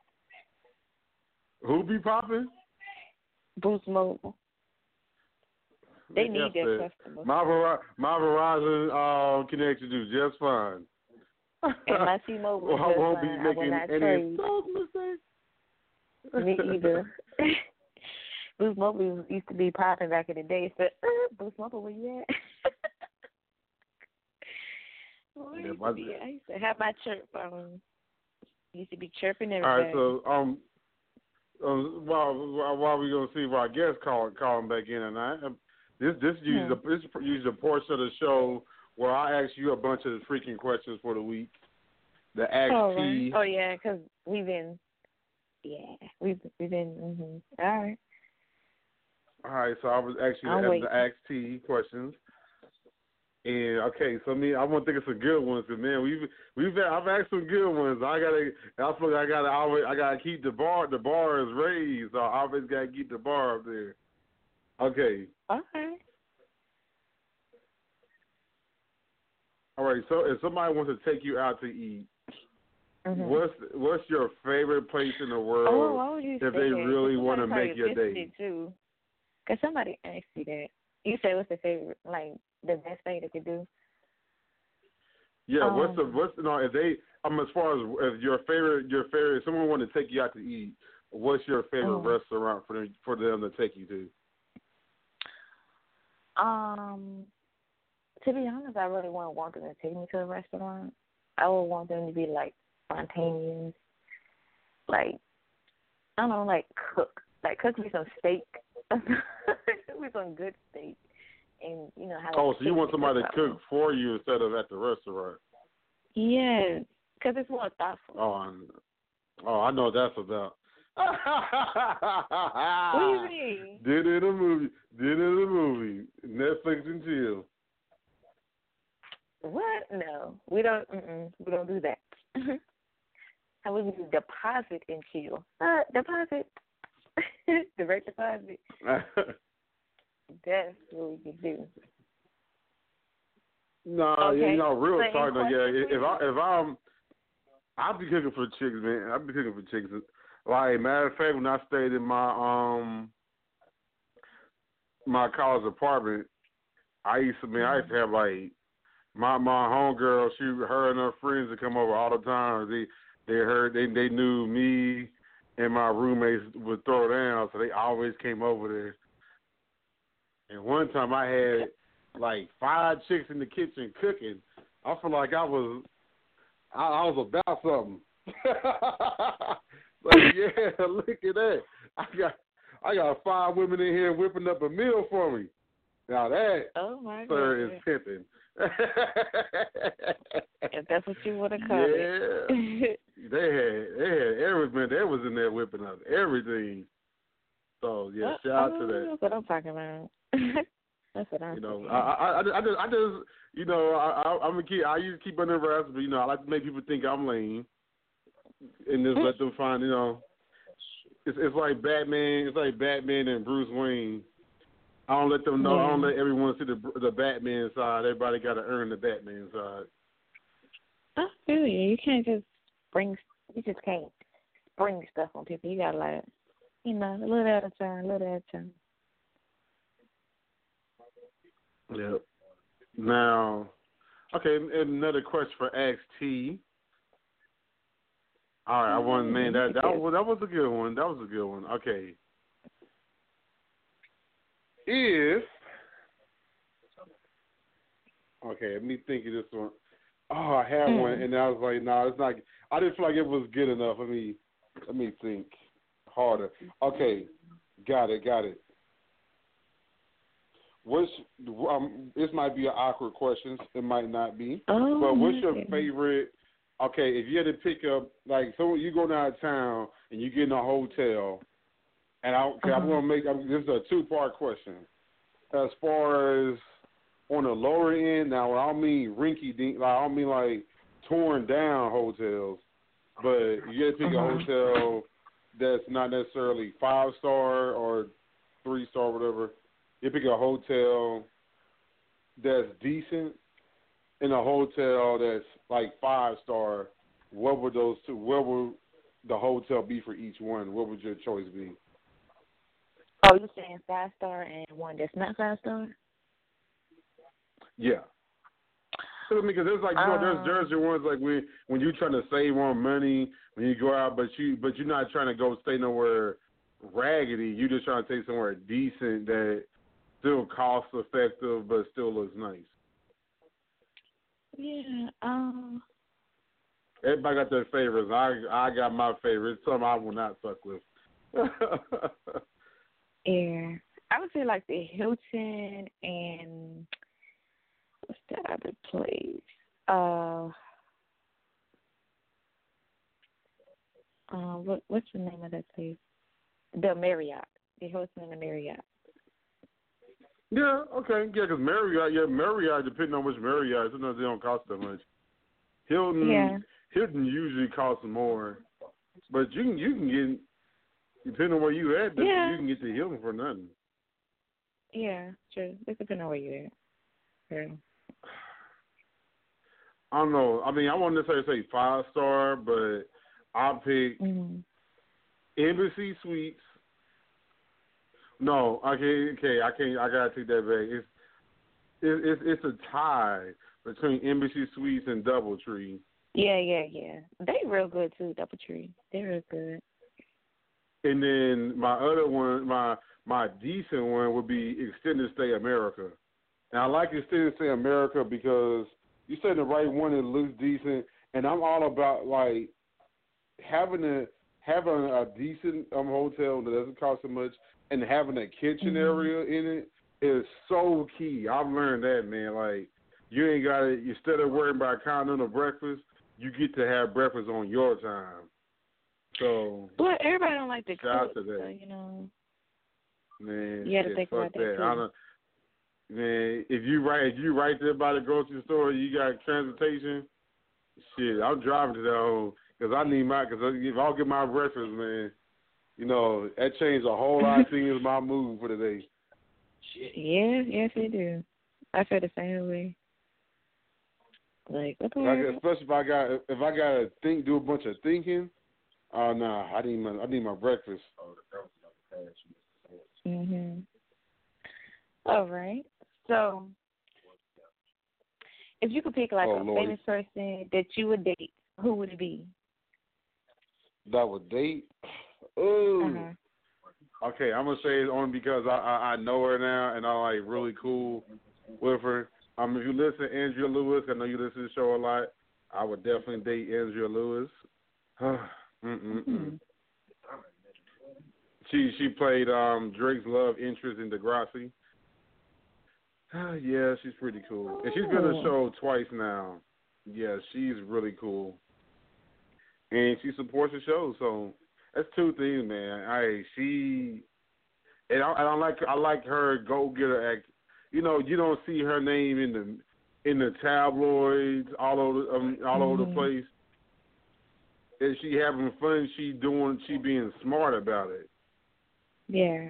Who be popping? Boost Mobile. They need their customers. My, Ver- my Verizon uh, connection do just fine. And my T-Mobile well, just won't fine. be I making will not any trade. mistakes. Me either. Boost Mobile used to be popping back in the day. So, uh, Boost Mobile, where you at? Well, yeah, used my, be, I used to have my chirp phone. Used to be chirping every all right, day. so um, um while while, while we gonna see if our guest call calling back in tonight, um, this this uses hmm. a this uses a portion of the show where I ask you a bunch of freaking questions for the week. The Ask oh, T. right. Oh yeah, because we've been yeah we've we've been mm-hmm. all right. All right, so I was actually the, the Ask T questions. And okay, so me, I want to think of some good ones. Cause man, we've we've had, I've asked some good ones. I gotta, I feel like I gotta always, I gotta keep the bar. The bar is raised. So I always gotta keep the bar up there. Okay. Okay. All right. So if somebody wants to take you out to eat, mm-hmm. what's what's your favorite place in the world? Oh, why would you if say they that? really want to make your day? Too. Cause somebody asked you that. You say what's the favorite, like the best thing they could do? Yeah, um, what's the what's no? If they, um, as far as if your favorite, your favorite, if someone wanted to take you out to eat, what's your favorite um, restaurant for them, for them to take you to? Um, to be honest, I really wouldn't want them to take me to a restaurant. I would want them to be like spontaneous, like I don't know, like cook, like cook me some steak, cook me some good steak. And, you know, how oh, so you want somebody to cook for you instead of at the restaurant? Yes, because it's more thoughtful. Oh, I, oh, I know what that's about. What do you mean? Did it a movie? Did it a movie? Netflix and chill. What? No, we don't. Mm-mm, we don't do that. I would do deposit and chill. Uh, deposit, direct deposit. That's what we can do. No, okay. you know, real so talk. No, yeah, if I if I'm, I'll be cooking for chicks, man. I'll be cooking for chicks. Like matter of fact, when I stayed in my um my college apartment, I used to man, I used to have like my my homegirl. She, her and her friends would come over all the time. They they heard they they knew me and my roommates would throw down, so they always came over there. And one time I had like five chicks in the kitchen cooking. I feel like I was, I, I was about something. Like, yeah, look at that. I got, I got five women in here whipping up a meal for me. Now that, oh my sir, God. is pimping. If that's what you want to call yeah. it. they had, they had everything. They was in there whipping up everything. So yeah, uh, shout out oh, to that. That's what I'm talking about. That's what I'm. You know, talking I, about. I, I, I just, I just, you know, I, I, I'm a kid. I used to keep under wraps, but you know, I like to make people think I'm lame, and just let them find, you know, it's, it's like Batman. It's like Batman and Bruce Wayne. I don't let them know. Yeah. I don't let everyone see the the Batman side. Everybody got to earn the Batman side. I feel you. You can't just bring. You just can't spring stuff on people. You gotta like, you know, a little at a time, a little at a time. Yep. Now, okay, another question for X T. All right, I want man that that was that was a good one. That was a good one. Okay. If okay, let me think of this one. Oh, I had mm. one, and I was like, no, nah, it's not. I didn't feel like it was good enough. Let me let me think harder. Okay, got it, got it. what's um? This might be an awkward question. It might not be. Oh, but what's your okay. favorite? Okay, if you had to pick up, like, so you go down town and you get in a hotel, and I, okay, uh-huh. I'm gonna make I'm, this is a two part question. As far as on the lower end, now I don't mean rinky dink, like I don't mean like torn down hotels, but you had to pick uh-huh. a hotel that's not necessarily five star or three star, whatever. You pick a hotel that's decent and a hotel that's like five star. What would those two? What would the hotel be for each one? What would your choice be? Oh, you're saying five star and one that's not five star? Yeah. Because there's like you know, there's there's your ones like when when you're trying to save on money when you go out, but you but you're not trying to go stay nowhere raggedy. You're just trying to take somewhere decent that still cost effective but still looks nice. Yeah. Um. Everybody got their favorites. I I got my favorites. Some I will not fuck with. Yeah, I would say like the Hilton and what's the other place? Uh, uh, what what's the name of that place? The Marriott, the Hilton and the Marriott. Yeah, okay, yeah, because Marriott, yeah, Marriott, depending on which Marriott, sometimes they don't cost that much. Hilton, Yeah. Hilton usually costs more, but you can you can get. Depending on where you at, Yeah. you can get the Hilton for nothing. Yeah, true. It depends on where you're at. Yeah. I don't know. I mean, I wouldn't necessarily say five star, but I'll pick Mm-hmm. Embassy Suites. No, okay, okay, I can't. I gotta take that back. It's it, it's it's a tie between Embassy Suites and DoubleTree. Yeah, yeah, yeah. They real good too, DoubleTree. They real good. And then my other one, my my decent one would be Extended Stay America. And I like Extended Stay America because you said the right one that looks decent. And I'm all about like having a having a decent um, hotel that doesn't cost so much, and having a kitchen mm-hmm. area in it is so key. I've learned that, man. Like you ain't got to instead of worrying about continental breakfast, you get to have breakfast on your time. So, well, everybody don't like to shout cook, to that. so, you know. Man, You got to shit, think fuck about that, that. too. I don't, man, if you right, if you right there by the grocery store, you got transportation. Shit, I'm driving to that home because I need my. Because if I don't get my breakfast, man, you know that changed a whole lot of things in my mood for the day. Yeah, yes, it do. I feel the same way. Like, what the Like, especially if I got if I got to think, do a bunch of thinking. Oh no, nah, I need my I need my breakfast. Mhm. All right. So, if you could pick like Oh, a Lord. famous person that you would date, who would it be? That would date. Ooh. Uh-huh. Okay, I'm gonna say it only because I, I I know her now and I'm like really cool with her. Um, if you listen to Andrea Lewis, I know you listen to the show a lot. I would definitely date Andrea Lewis. Mm-mm-mm. She she played um, Drake's love interest in Degrassi. Yeah, she's pretty cool, and she's been on the show twice now. Yeah, she's really cool, and she supports the show. So that's two things, man. I she and I, and I like I like her go getter act. You know, you don't see her name in the in the tabloids all over um, all mm-hmm. over the place. And she having fun, she doing, she being smart about it. Yeah.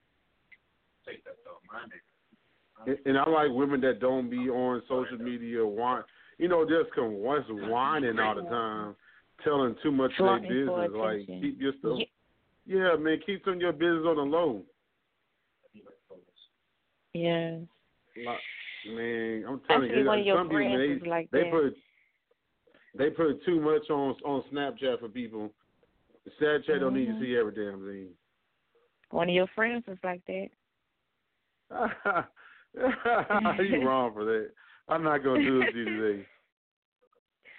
And, and I like women that don't be on social media, whine, you know, just come once whining all the time, telling too much of their business. Like, keep your stuff. Yeah. yeah, man, keep some of your business on the low. Yeah. Like, man, I'm telling Actually, you, one of your some people, friends they, is like they that. put. They put too much on on Snapchat for people. Snapchat mm-hmm. don't need to see every damn thing. One of your friends was like that. You wrong for that. I'm not gonna do it to you today.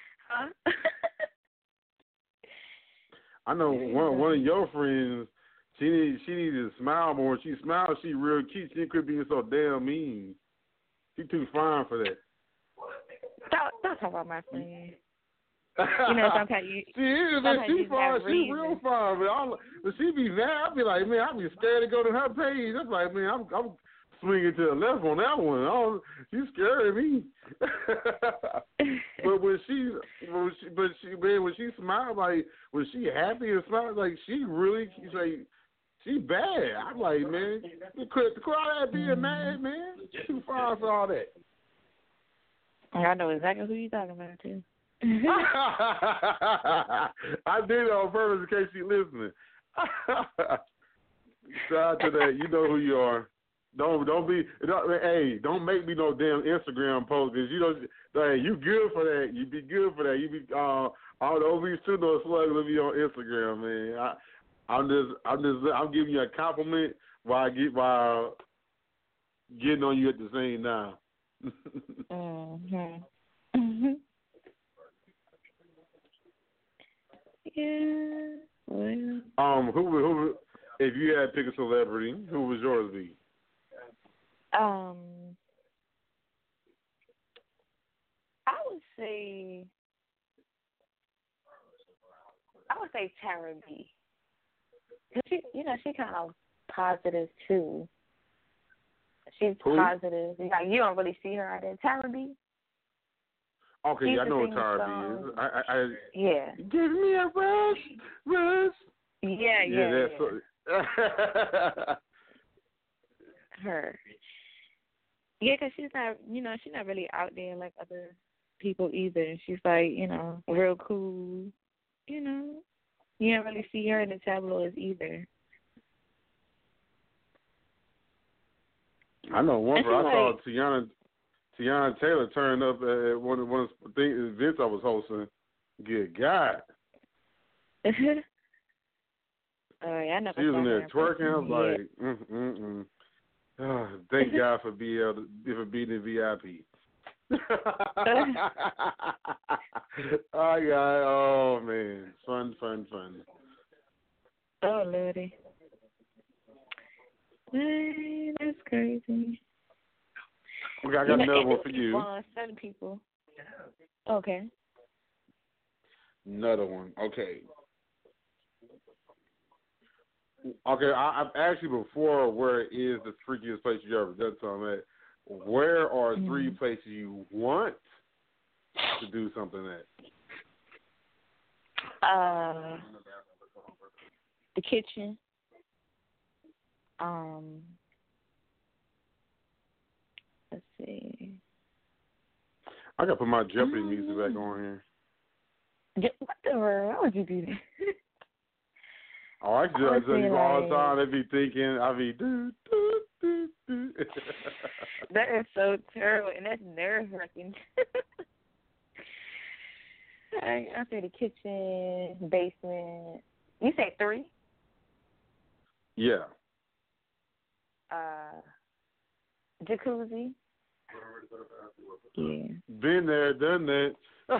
Huh? I know one one of your friends. She need she needs to smile more. When she smiles, she real cute. She quit being so damn mean. She too fine for that. Don't, don't talk about my friend. You know, sometimes you. She is, man. She fine. She real fine. But, all, but she be mad. I be like, man, I be scared to go to her page. That's like, man, I'm, I'm swinging to the left on that one. Oh, she's scaring me. But when she, when she, but she, man, when she smiles, like when she happy and smiles, like she really, she's like, she bad. I'm like, man, the crowd that being mad, man. Too fine for all that. I know exactly who you're talking about too. I did it on purpose in case she's listening. Shout out to that. You know who you are. Don't don't be. Don't, hey, don't make me no damn Instagram post because you know. Hey, you good for that. You be good for that. You be. Uh, all those be too no slugs will be on Instagram, man. I, I'm just. I'm just. I'm giving you a compliment while I get while getting on you at the same time. mhm. Mhm. Yeah. Well. Um. Who? Who? If you had to pick a celebrity, who would yours be? Um. I would say. I would say Tara B. Cause she, you know, she kind of positive too. She's Who? positive. Like you don't really see her out there. Tara B. Okay, She's yeah, I know what the Tara song. B is. I, I, I, Yeah. Give me a rush, rush. Yeah, yeah, yeah. That's yeah. So, her. Yeah, because she's not, you know, she's not really out there like other people either. She's like, you know, real cool. You know, you don't really see her in the tabloids either. I know one. And For, I she's saw like- Tiana Tiana Taylor turn up at one of one of the things, events I was hosting. Good God. Oh, yeah, I know. She was in there twerking. I was like, mm, mm, mm. Oh, thank God for being able to, for being in V I P. Oh, God. Oh, man. Fun, fun, fun. Oh, Lordy. Man, that's crazy. Okay, I got you know, another one for you. Uh, seven people. Okay. Another one. Okay. Okay, I, I've asked you before where is the freakiest place you ever done something at. Where are mm. three places you want to do something at? Uh, the kitchen. Um, let's see. I gotta put my Jeopardy um, music back on here. What the world? Why would you do that? Oh, I do that like, all the time. They be thinking, I be do do do do. That is so terrible, and that's nerve wracking. I, I say the kitchen, basement. You say three? Yeah. Uh, jacuzzi. Yeah. Been there, done that.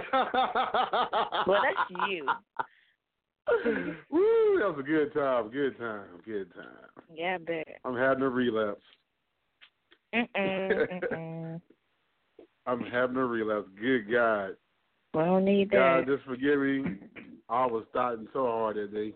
Well, that's you. Woo, that was a good time, good time, good time. Yeah, I bet. I'm having a relapse. Mm-mm, mm-mm. I'm having a relapse. Good God. We don't need God, that. just forgive me. I was starting so hard that day.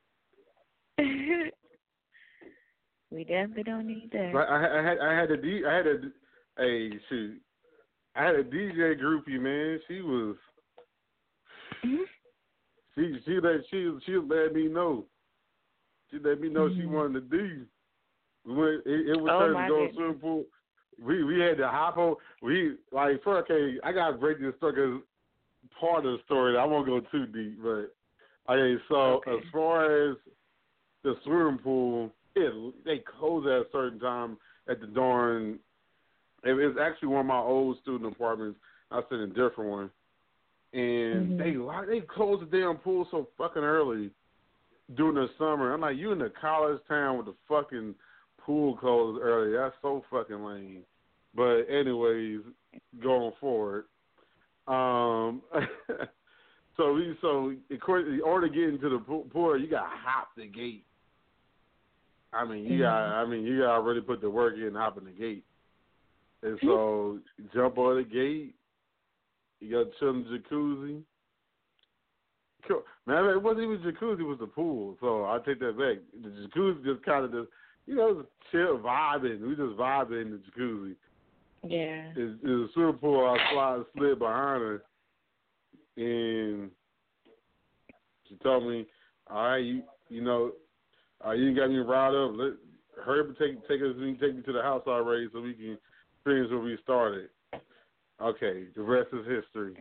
We definitely don't need that. I, I, I had, I had a, D, I had a, a shoot. I had a D J groupie, man. She was. Mm-hmm. She she let she she let me know. She let me know mm-hmm. she wanted to do. We went. It, it was oh, time to go to swimming pool. We we had to hop on. We like for okay. I gotta break this story because part of the story. I won't go too deep, but okay. So okay. as far as the swimming pool, it they close at a certain time at the darn. It was actually one of my old student apartments. I was in a different one. And mm-hmm. they they closed the damn pool so fucking early during the summer. I'm like, you in a college town with the fucking pool closed early. That's so fucking lame. But anyways, going forward, um, so we so in order to get into the pool, you got to hop the gate. I mean, you got. I mean, you got to really put the work in and hop in the gate. And so, jump on the gate. You got to chill in the jacuzzi. Cool. Man, it wasn't even jacuzzi; it was the pool. So I take that back. The jacuzzi just kind of just, you know, just chill, vibing. We just vibing in the jacuzzi. Yeah. It's, it's a swimming pool. I slide, slid behind her, and she told me, "All right, you, you know, uh, you got me riled up. Let hurry up and take take us, take me to the house already, so we can finish where we started." Okay, the rest is history.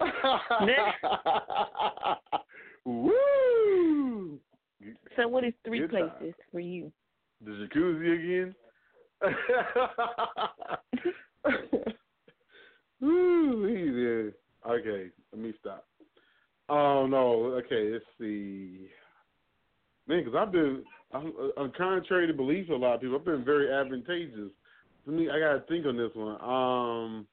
Woo! So, what is three Good places time. for you? The jacuzzi again. Woo! Easy. Okay, let me stop. Oh no. Okay, let's see. Man, because I've been, I'm, I'm contrary to beliefs of a lot of people. I've been very advantageous. I mean, I gotta think on this one. Um.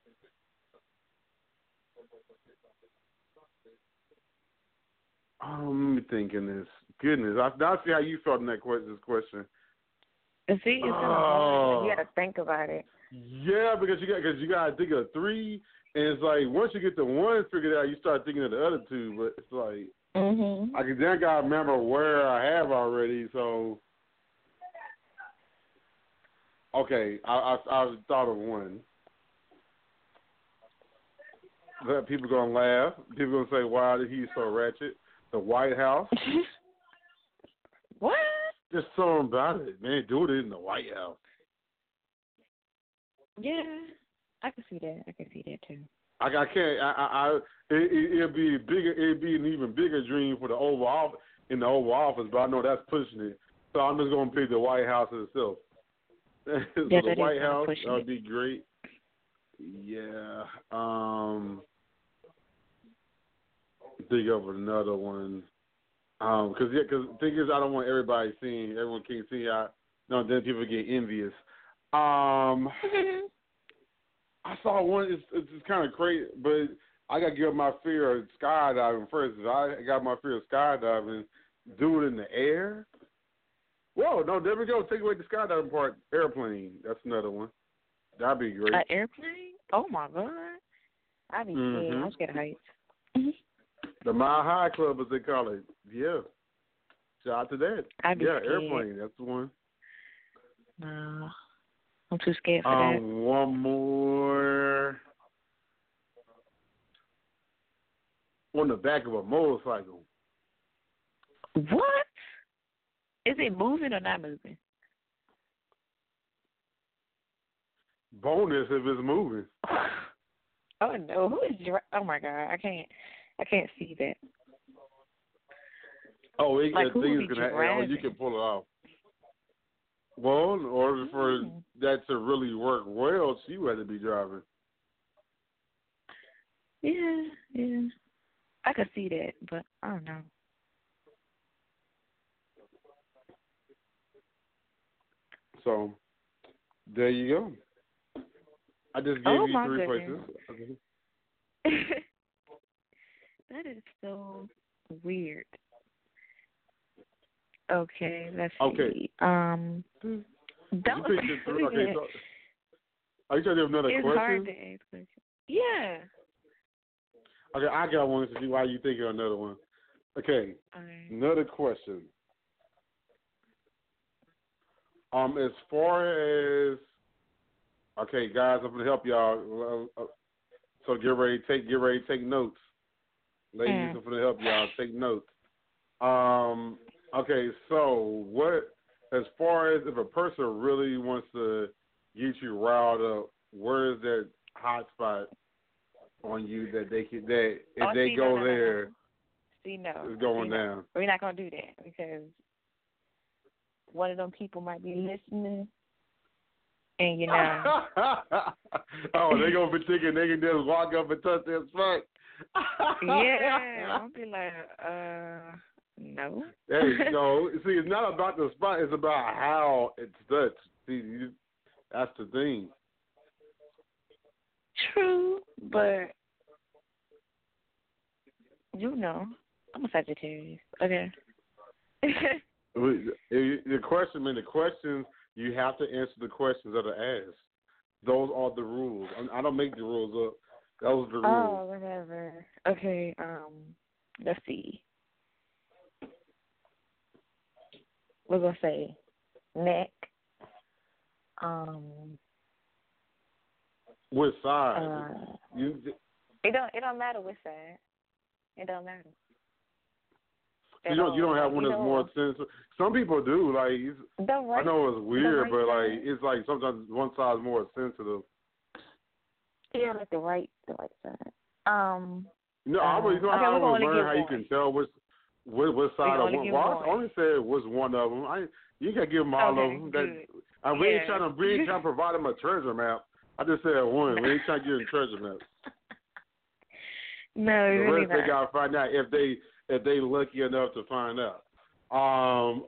Um, let me think in this. Goodness, I, I see how you felt in that question. This question. And see, it's Oh. you got to think about it. Yeah, because you got because you got to think of three, and it's like once you get the one figured out, you start thinking of the other two. But it's like Mm-hmm. I can then gotta remember where I have already. So okay, I I, I thought of one. That people gonna laugh. People gonna say, "Wow, he's so ratchet." The White House. What? Just something about it, man. Do it in the White House. Yeah, I can see that. I can see that too. I, I can't. I, I, I it, it, it'd be bigger. It'd be an even bigger dream for the Oval Office in the Oval Office, but I know that's pushing it. So I'm just gonna pick the White House itself. so Yeah, the that White is House pushing that'd it. be great. Yeah. Um. Think of another one. Um. Because yeah. Because the thing is, I don't want everybody seeing. Everyone can't see how. No, then people get envious. Um. I saw one. It's, it's just kind of crazy, but I got to give up my fear of skydiving first. I got my fear of skydiving. Do it in the air. Whoa, no, there we go. Take away the skydiving part. Airplane. That's another one. That'd be great. An airplane? Oh my god! I'd be scared. Mm-hmm. I'm scared of heights. The Mile High Club, as they call it. Yeah. Shout out to that. I'd be yeah, scared. airplane. That's the one. No, I'm too scared for um, that. One more. On the back of a motorcycle. What? Is it moving or not moving? Bonus if it's moving. Oh no! Who is? Dri- oh my god! I can't. I can't see that. Oh, it, Like, the who thing would is be gonna. Oh, you driving? can pull it off. Well, in order for Mm. that to really work well, she would have to be driving. Yeah, yeah. I could see that, but I don't know. So there you go. I just gave Oh, you my three goodness. places. Okay. That is so weird. Okay, let's Okay. see. Um, You don't. picked the three. Okay, so are you trying to have another it's question? hard to ask questions. Yeah. Okay, I got one to see why you think of another one. Okay, Okay. another question. Um, as far as okay, guys, I'm gonna help y'all. Uh, uh, so get ready, take get ready, take notes. Ladies, Mm. I'm gonna help y'all take notes. Um, okay, so what? As far as if a person really wants to get you riled up, where is that hot spot on you that they can that if Oh, they see, go no, no, no, there, no. See, no. it's going see, no. down. We're not gonna do that because one of them people might be listening, and you know. Oh, they gonna be thinking they can just walk up and touch their spot. Yeah, I'll be like, uh, no. Hey, no, see, it's not about the spot; it's about how it's touched. See, you, that's the thing. True, but you know, I'm a Sagittarius. Okay. The question, man, the questions, you have to answer the questions that are asked. Those are the rules. I don't make the rules up. Those are the rules. Oh, whatever. Okay, um, let's see. We're going to say neck. Um, which side? Uh, you, it don't. It don't matter which side. It don't matter. You don't. You don't have one that's more sensitive. Some people do. Like it's, right, I know it's weird, right but like side. It's like sometimes one side is more sensitive. Yeah, like the right, the right side. Um. No, um, I was. You know, okay, I was learn how you can tell which which, which side of one. Well, I only said was one of them. I you can give them all okay, of them. That, I we yeah. ain't trying to we ain't trying to provide them a treasure map. I just said one. We ain't trying to give them treasure maps. No, the really rest not. They gotta find out if they if they lucky enough to find out. Um.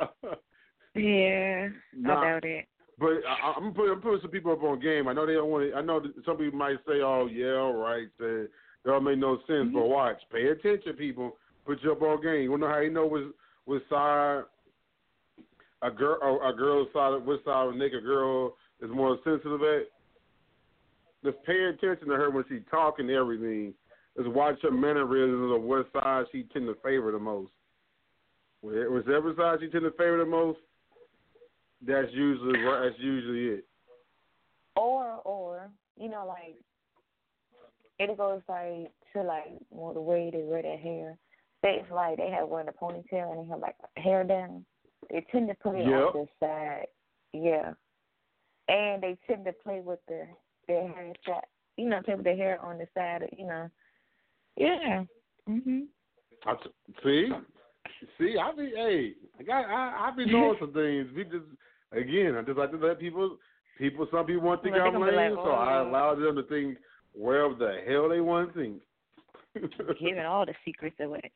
yeah, nah, I doubt it. But I, I'm putting I'm putting some people up on game. I know they don't want to. I know that some people might say, "Oh yeah, all right, that don't make no sense." Mm-hmm. But watch, pay attention, people. Put you up on game. You wanna know how you know which which side a girl a, a girl's side which side of a naked girl is more sensitive at? Just pay attention to her when she's talking everything. Just watch her mannerisms of what side she tend to favor the most. Whichever side she tend to favor the most, that's usually that's usually it. Or or you know like it goes like to like more the way they wear their hair. Say it's like they have wearing a ponytail and they have like hair down. They tend to put it yep. on the side. Yeah. And they tend to play with their their hair strap. You know, play with their hair on the side. You know. Yeah. Mhm. I t- see, see, I be hey, I got I I be knowing some things. We just again, I just like to let people people. Some people want to think I'm lame, like, oh, so I allow them to think wherever the hell they want to think. Giving all the secrets away.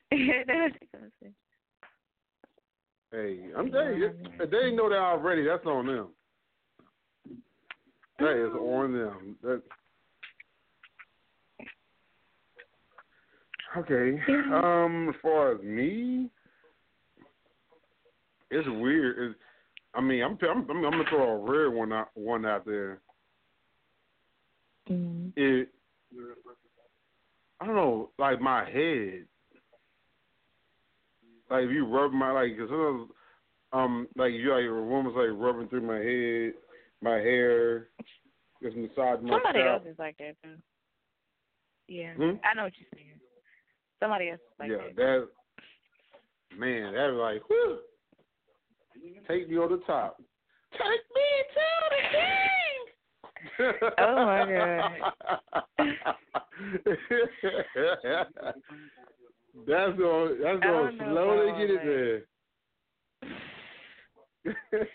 Hey, I'm telling you, if they know that already, that's on them. That is on them. That, okay. Um, as far as me, it's weird. It's, I mean, I'm, I'm I'm gonna throw a rare one out one out there. Mm. It, I don't know, like my head. Like if you rub my like, cause sometimes, um, like you like a woman's like rubbing through my head, my hair, just massage my Somebody scalp. else is like that too. Yeah, hmm? I know what you're saying. Somebody else is like yeah, that. Yeah, that man, that was like, whew, take me on the top. Take me to the king. Oh my God. That's gonna that's gonna slowly get it there.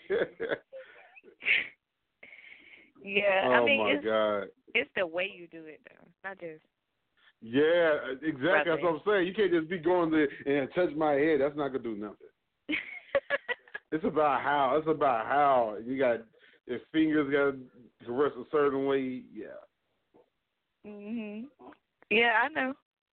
Yeah, oh I mean, my it's, God. It's the way you do it though, not just. Yeah, exactly. That's what I'm saying. You can't just be going there and touch my head. That's not gonna do nothing. It's about how. It's about how you got your fingers got to rest a certain way. Yeah. Mhm. Yeah, I know.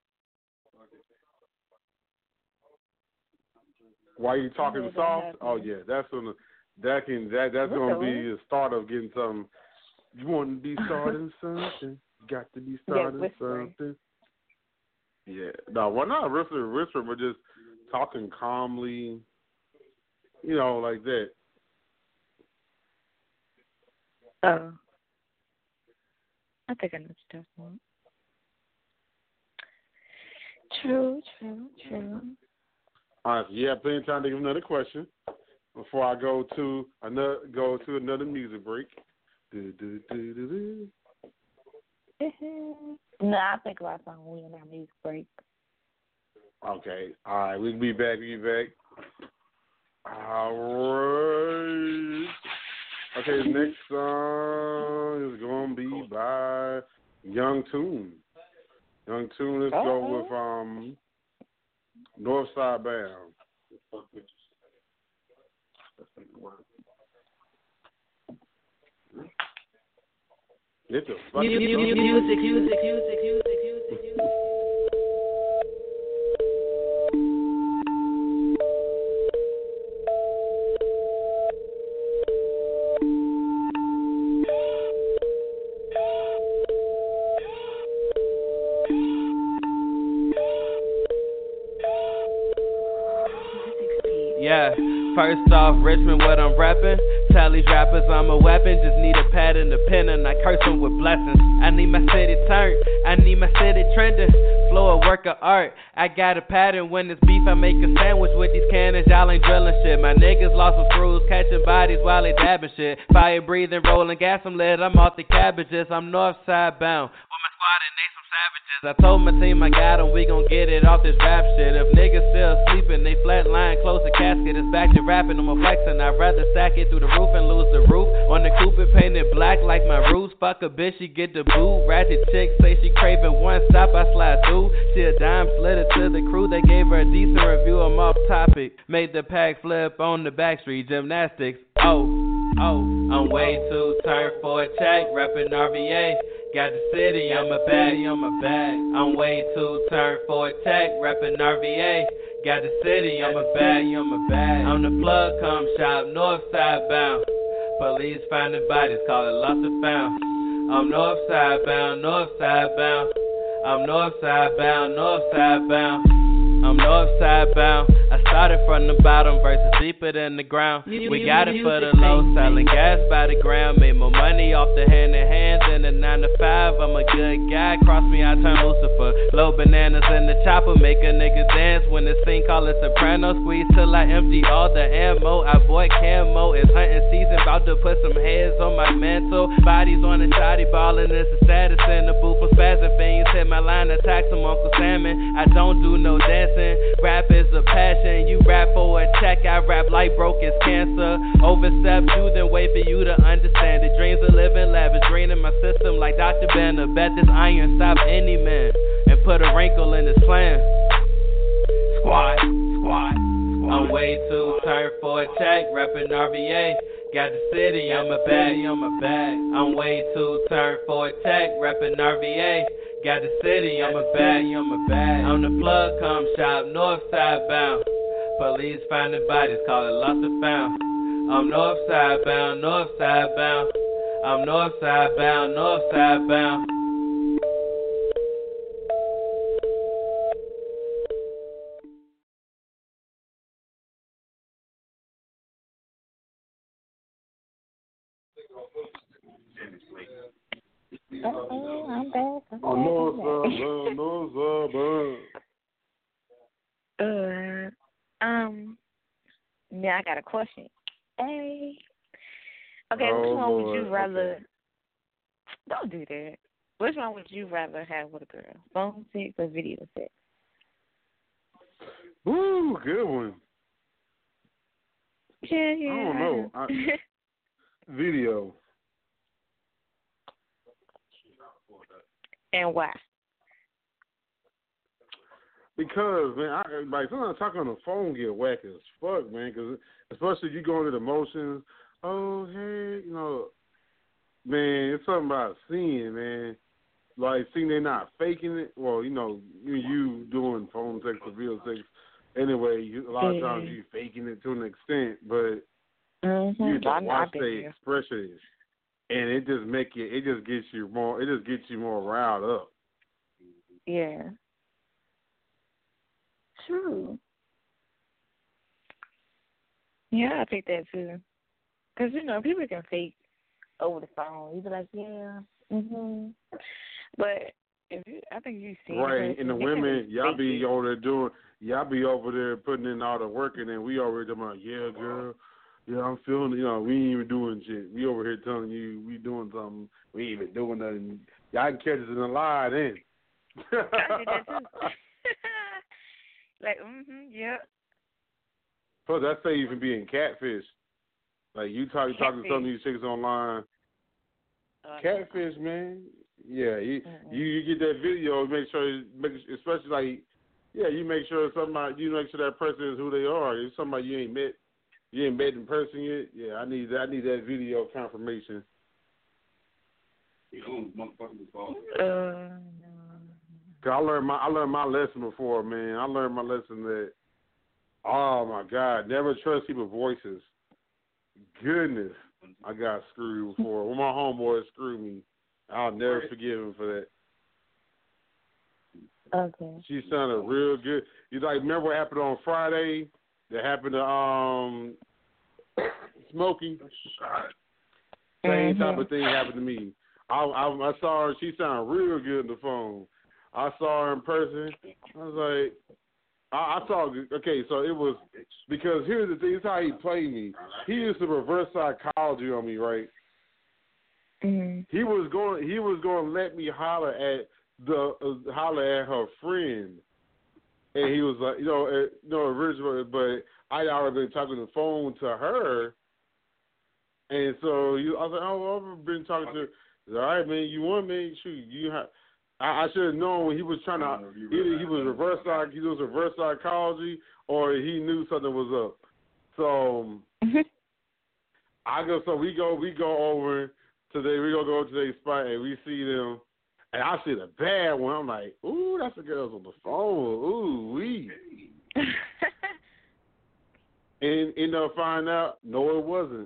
While you talking soft, oh yeah, that's gonna that can that that's gonna be the start of getting something. You want to be starting something? Got to be starting yeah, something. Yeah, no, we're not whispering, whispering. We're just talking calmly, you know, like that. Oh, I think I know what you're talking about. True, true, true. All right, so you have plenty of time to give another question before I go to another go to another music break. Do, do, do, do, do. No, I think about something when we're in our music break. Okay, all right, we'll be back. We'll be back. All right. Okay, the next song is gonna be by Young Tune. Young Tune. Let's Uh-oh. go with um. Northside Bound. It's a fucking music, music, music, music, music, music, music. Yeah, first off, Richmond, what I'm reppin'. Tell these rappers I'm a weapon. Just need a pad and a pen, and I curse them with blessings. I need my city turned. I need my city trending. Flow a work of art. I got a pattern. When it's beef, I make a sandwich with these cannons. Y'all ain't drilling shit. My niggas lost some screws, catching bodies while they dabbing shit. Fire breathing, rolling gas, I'm lit. I'm off the cabbages. I'm north side bound. With my squad and they some savages. I told my team I got them. We gon' get it off this rap shit. If niggas still sleeping, they flat line, close the casket. It's back to rapping. I'm a flexing. I'd rather stack it through the roof and lose the roof. On the coupe and painted black like my roots. Fuck a bitch, she get the boot. Ratchet chick say she craving one stop, I slide through. She a dime, slid it to the crew. They gave her a decent review. I'm off topic. Made the pack flip on the backstreet gymnastics. Oh, oh, I'm way too turned for a check. Reppin' R V A. Got the city on my back, on my back. I'm way too turned for a check. Reppin' R V A. Got the city on my back, on my back. I'm the plug, come shop, north side bound. Police finding bodies, call it lost and found. I'm north side bound, north side bound. I'm north side bound, north side bound. I'm north side bound. I started from the bottom versus deeper than the ground. We got it for the low, selling gas by the ground. Made more money off the hand in hand than the nine to five. I'm a good guy, cross me, I turn Lucifer. Low bananas in the chopper, make a nigga dance. When the scene call it soprano, squeeze till I empty all the ammo. I bought camo, it's hunting season, about to put some heads on my mantle. Bodies on the shotty ballin', it's the status in the booth. From spazzing fiends, hit my line, attack some Uncle Salmon. I don't do no dancing. Rap is a passion, you rap for a check, I rap like broke is cancer. Overstep you, then wait for you to understand it. Dreams of living lavish, draining my system like Doctor Banner. Bet this iron stop any man and put a wrinkle in his plan. Squad, squad, squad. I'm way too turned for a check, reppin' R V A. Got the city on my back, on my back. I'm way too turned for a check, reppin' R V A. Got the city on my back, on my back. I'm the plug, come shop, north side bound. Police finding bodies, call it lost and found. I'm north side bound, north side bound. I'm north side bound, north side bound. Uh-oh, I'm back. I'm Oh, back. no, sir, no, sir, Uh, um, yeah, I got a question. Hey. Okay, Oh, which one would boy. you rather? Okay. Don't do that. Which one would you rather have with a girl? Phone sex or video sex? Woo, good one. Yeah, yeah. I don't know. I, video. And why? Because, man, I, like, sometimes talking on the phone get whack as fuck, man, because especially if you go into the motions, oh, hey, you know, man, it's something about seeing, man. Like, seeing they're not faking it. Well, you know, you, you doing phone sex or video sex, anyway, you, a lot of times you faking it to an extent, but mm-hmm. you just I, watch I their expressions, and it just make you, it just gets you more, it just gets you more riled up. Yeah. True. Yeah, I think that too. Because, you know, people can fake over the phone. You be like, yeah, mm-hmm. But if you, I think you see right, the and the women, y'all be it. over there doing, y'all be over there putting in all the work, and then we over here talking about, yeah, girl, yeah, I'm feeling, you know, we ain't even doing shit. We over here telling you we doing something, we ain't even doing nothing. Y'all can catch us in the lie then. I did that too. Like, mm-hmm, yeah. Plus, that's say even being catfish. Like, you talk, you talking to some of these chicks online. Uh, catfish, man. Yeah, you, mm-hmm. you you get that video, make sure, make, especially like, yeah, you make sure somebody, you make sure that person is who they are. If somebody you ain't met, you ain't met in person yet, yeah, I need that, I need that video confirmation. Uh, Cause I learned my I learned my lesson before, man. I learned my lesson that, oh my God, never trust people's voices. Goodness, I got screwed before. When my homeboy screwed me, I'll never forgive him for that. Okay. She sounded real good. You like remember what happened on Friday? that happened to um Smokey. Same mm-hmm. type of thing happened to me. I, I I saw her. She sounded real good on the phone. I saw her in person. I was like, I, I saw. Okay, so it was because here's the thing. This is how he played me. He used to reverse psychology on me, right? Mm-hmm. He was going. He was going to let me holler at the uh, holler at her friend, and he was like, you know, uh, you know, originally, but I already been talking on the phone to her, and so you, I was like, oh, I've been talking to her. All right, man, you want me? Shoot, you have. I, I should have known when he was trying to. Either he was reverse psych, he was reverse psychology, or he knew something was up. So I go. So we go. We go over today. We gonna go to their spot and we see them. And I see the bad one. I'm like, ooh, that's the girls on the phone. Ooh, wee. and end up find out, no, it wasn't.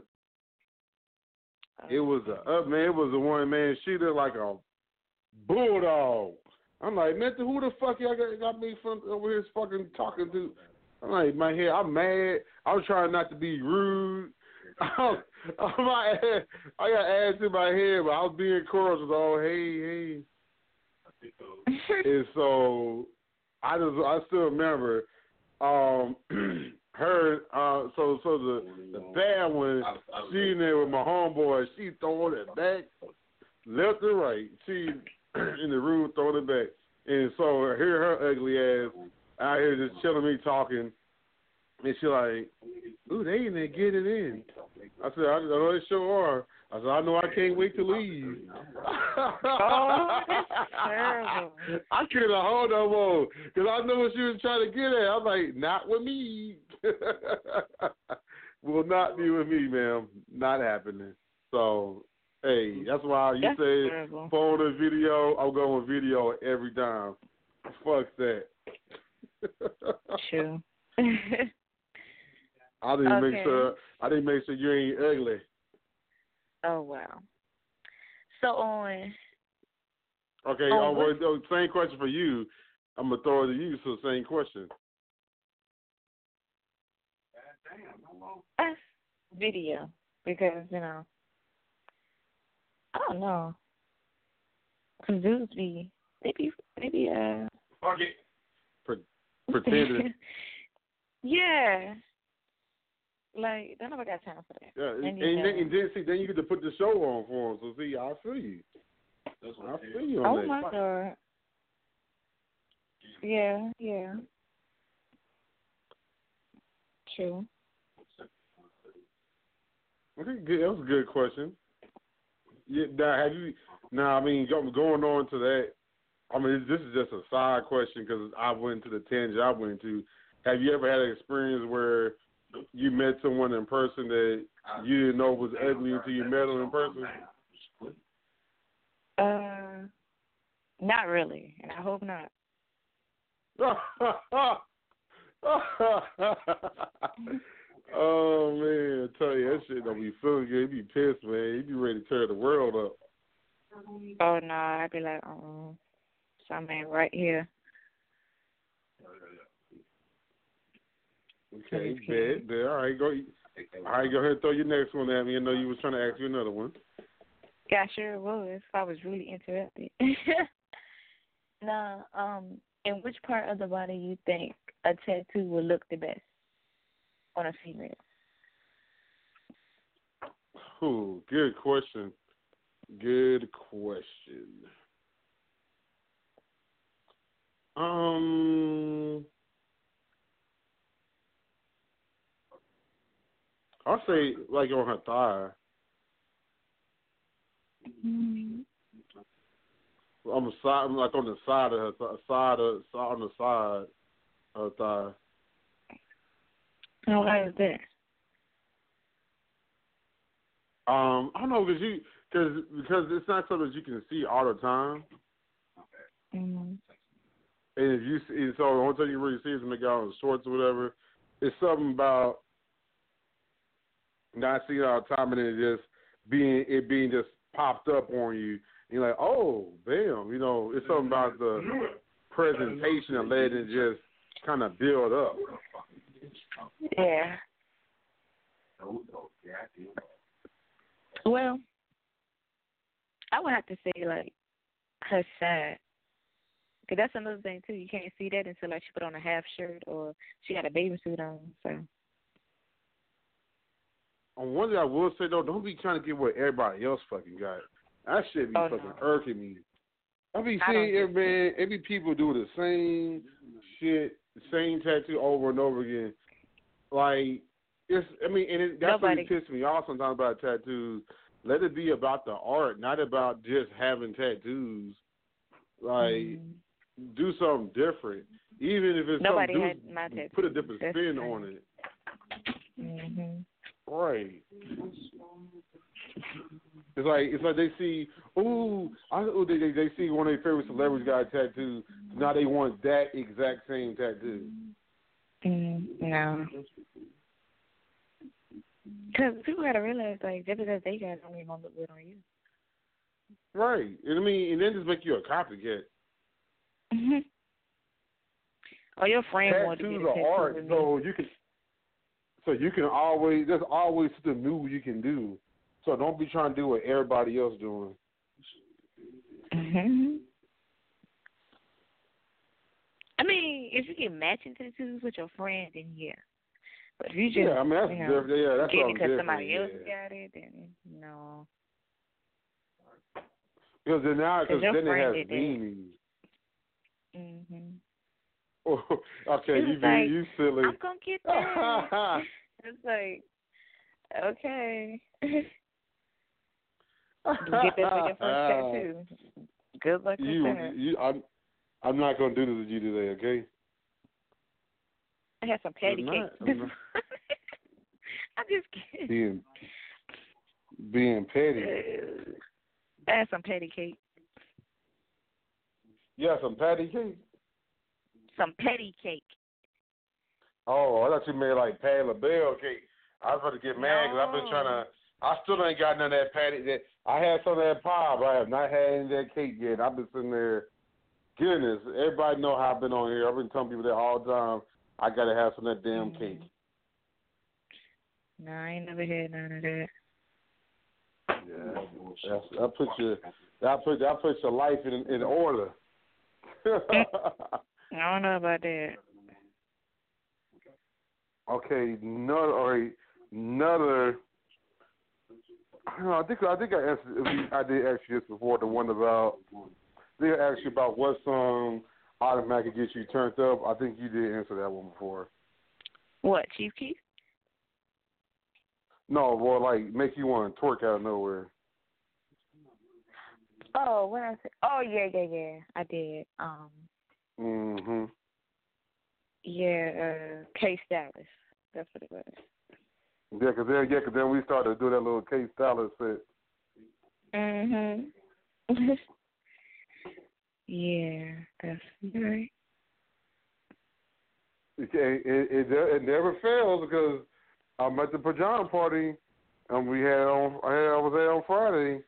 It was a up man. It was the one man. She looked like a bulldog. I'm like, man, who the fuck y'all got, got me from over here fucking talking to? I'm like, my head. I'm mad. I was trying not to be rude. I'm, I'm like, I got ads in my head, but I was being cordial. Oh, hey, hey. And so I just, I still remember. Um, Her, uh, so so the the bad one, she in there with my homeboy. She throwing it back, left and right. She in the room throwing it back, and so I hear her ugly ass out here just chilling me talking, and she like, ooh, they in there getting it in. I said, I know they sure are. I said, I know I can't wait to leave. Oh, that's terrible. I couldn't hold no more because I knew what she was trying to get at. I was like, not with me. Will not be with me, ma'am. Not happening. So, hey, that's why you that's say terrible. phone and video. I'm going with video every time. Fuck that. True. I didn't okay. make sure. I didn't make sure you ain't ugly. Oh wow. So on. Okay. On oh, well, same question for you. I'm gonna throw it to you. So same question. That's video because you know. I don't know. Cause dudes be they be they be uh. Fuck it. Pre- pretending. Yeah. Like, don't nobody got time for that. Yeah, and, and, then, and then see, then you get to put the show on for them. So see, I feel you. That's what I feel you on oh that. my god. Yeah, yeah. True. Okay, good. That was a good question. Yeah, now have you? Now I mean, go, going on to that. I mean, this is just a side question because I went to the tangent I went to. Have you ever had an experience where you met someone in person that you didn't know was ugly until you met them in person? Uh, not really, and I hope not. Oh man, I tell you that shit don't be feeling good. You be pissed, man. You be ready to tear the world up. Oh no, I'd be like, oh, something ain't right here. Okay, bad. There. All right, go. All right, go ahead and throw your next one at me. I know you was trying to ask you another one. Yeah, sure was. I was really interrupted. Now, um, in which part of the body you think a tattoo will look the best on a female? Ooh, good question. Good question. Um. I'll say like on her thigh. Mm-hmm. On the side, like on the side of her th- side of on the side of her thigh. And why is that? Um, I don't know because you because because it's not something that you can see all the time. Mm-hmm. And if you see, so the only time you really see is when they got on the shorts or whatever. It's something about not seeing it all the time and it just being it being just popped up on you. And you're like, oh, damn, you know, it's something about the presentation that let it just kind of build up. Yeah. Well, I would have to say like her side, cause that's another thing too. You can't see that until like she put on a half shirt or she got a bathing suit on. So. On one thing I will say though, don't be trying to get what everybody else fucking got. That shit be Oh, fucking no. irking me. I be I seeing don't every man, every people do the same shit, the same tattoo over and over again. Like it's, I mean, and it, that's Nobody. what pisses me off sometimes about tattoos. Let it be about the art, not about just having tattoos. Like, Mm. do something different, even if it's Nobody something. had my tattoo. Put a different That's spin true. on it. Mhm. Right. It's like it's like they see, ooh, I, ooh they, they they see one of their favorite celebrities got a tattoo. Now they want that exact same tattoo. Mm, no. Because people gotta realize, like, just because they got it, don't mean gonna look good on you. Right. And I mean, and then just make you a copycat. Mhm. Oh, your friend wanted to get a Tattoos tattoo are art, with me. so you can, so you can always. There's always something new you can do. So don't be trying to do what everybody else doing. Mhm. I mean, if you get matching tattoos with your friend, then yeah. But if you just, Yeah, I mean that's you know, different. Yeah, that's get it something because different. somebody else yeah. got it, then no. Because then now, because your then it friend has did that. meaning. Mhm. Oh, okay, It you was be like, you silly. I'm gonna get that. It's like, okay. You get that for your first tattoo. Good luck with you, that. you, I'm, I'm not gonna do this with you today, okay? I had some patty I'm cake. not, I'm not. I'm just kidding. Being, being petty. I had some patty cake. You got some patty cake? Some petty cake. Oh, I thought you made like Patty LaBelle cake. I was about to get mad because I've been trying to. I still ain't got none of that patty. That I had some of that pie, but I have not had any of that cake yet. I've been sitting there. Goodness, everybody know how I've been on here. I've been telling people that all the time. I gotta have some of that damn Mm-hmm. cake. No, I ain't never had none of that. Yeah, that's, I put your, I put, I put your life in in order. I don't know about that. Okay, another, all right, another. I don't know. I think I think I answered. I did ask you this before. The one about. I think I asked you about what song automatically gets you turned up. I think you did answer that one before. What, Chief Keef? No, well, like make you want to twerk out of nowhere. Oh, what I said? Oh, yeah, yeah, yeah. I did. Um. Mhm. Yeah, uh, K Stylist. That's what it was. Yeah, cause then yeah, cause then we started to do that little K Stylist set. Mhm. Yeah, that's right. It, it, it, it never fails because I'm at the pajama party and we had on I, had, I was there on Friday.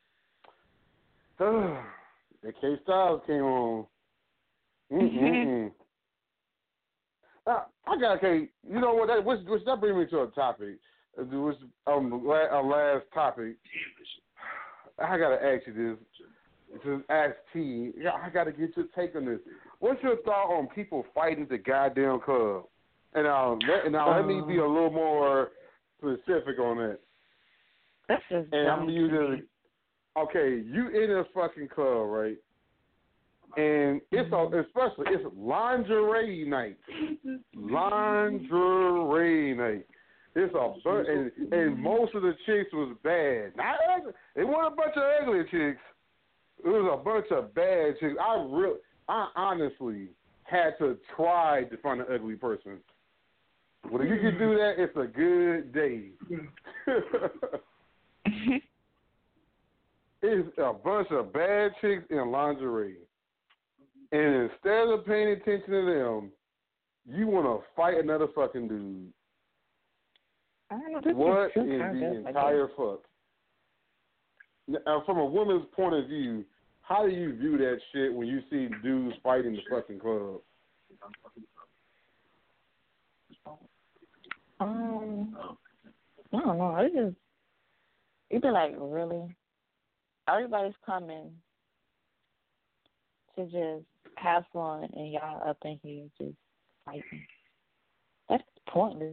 The K Styles came on. Mm-mm-mm. I, I got okay. You know what? That which, which that brings me to a topic. It was um our last topic. I gotta ask you this. Just ask T. Yeah, I gotta get your take on this. What's your thought on people fighting the goddamn club? And um, let, and now let me be a little more specific on that. That's just and dumb I'm using. Okay, you in a fucking club, right? And it's a, especially it's lingerie night. Lingerie night. It's a and, and most of the chicks was bad. Not ugly. It wasn't a bunch of ugly chicks. It was a bunch of bad chicks. I real I honestly had to try to find an ugly person. Well, if you can do that, it's a good day. It's a bunch of bad chicks in lingerie. And instead of paying attention to them, you want to fight another fucking dude. I don't know, What in the entire fuck? Now, from a woman's point of view, how do you view that shit when you see dudes fighting the fucking club? Um, I don't know. It's just you be like, really? Everybody's coming to just have fun, and y'all up in here just fighting. That's pointless.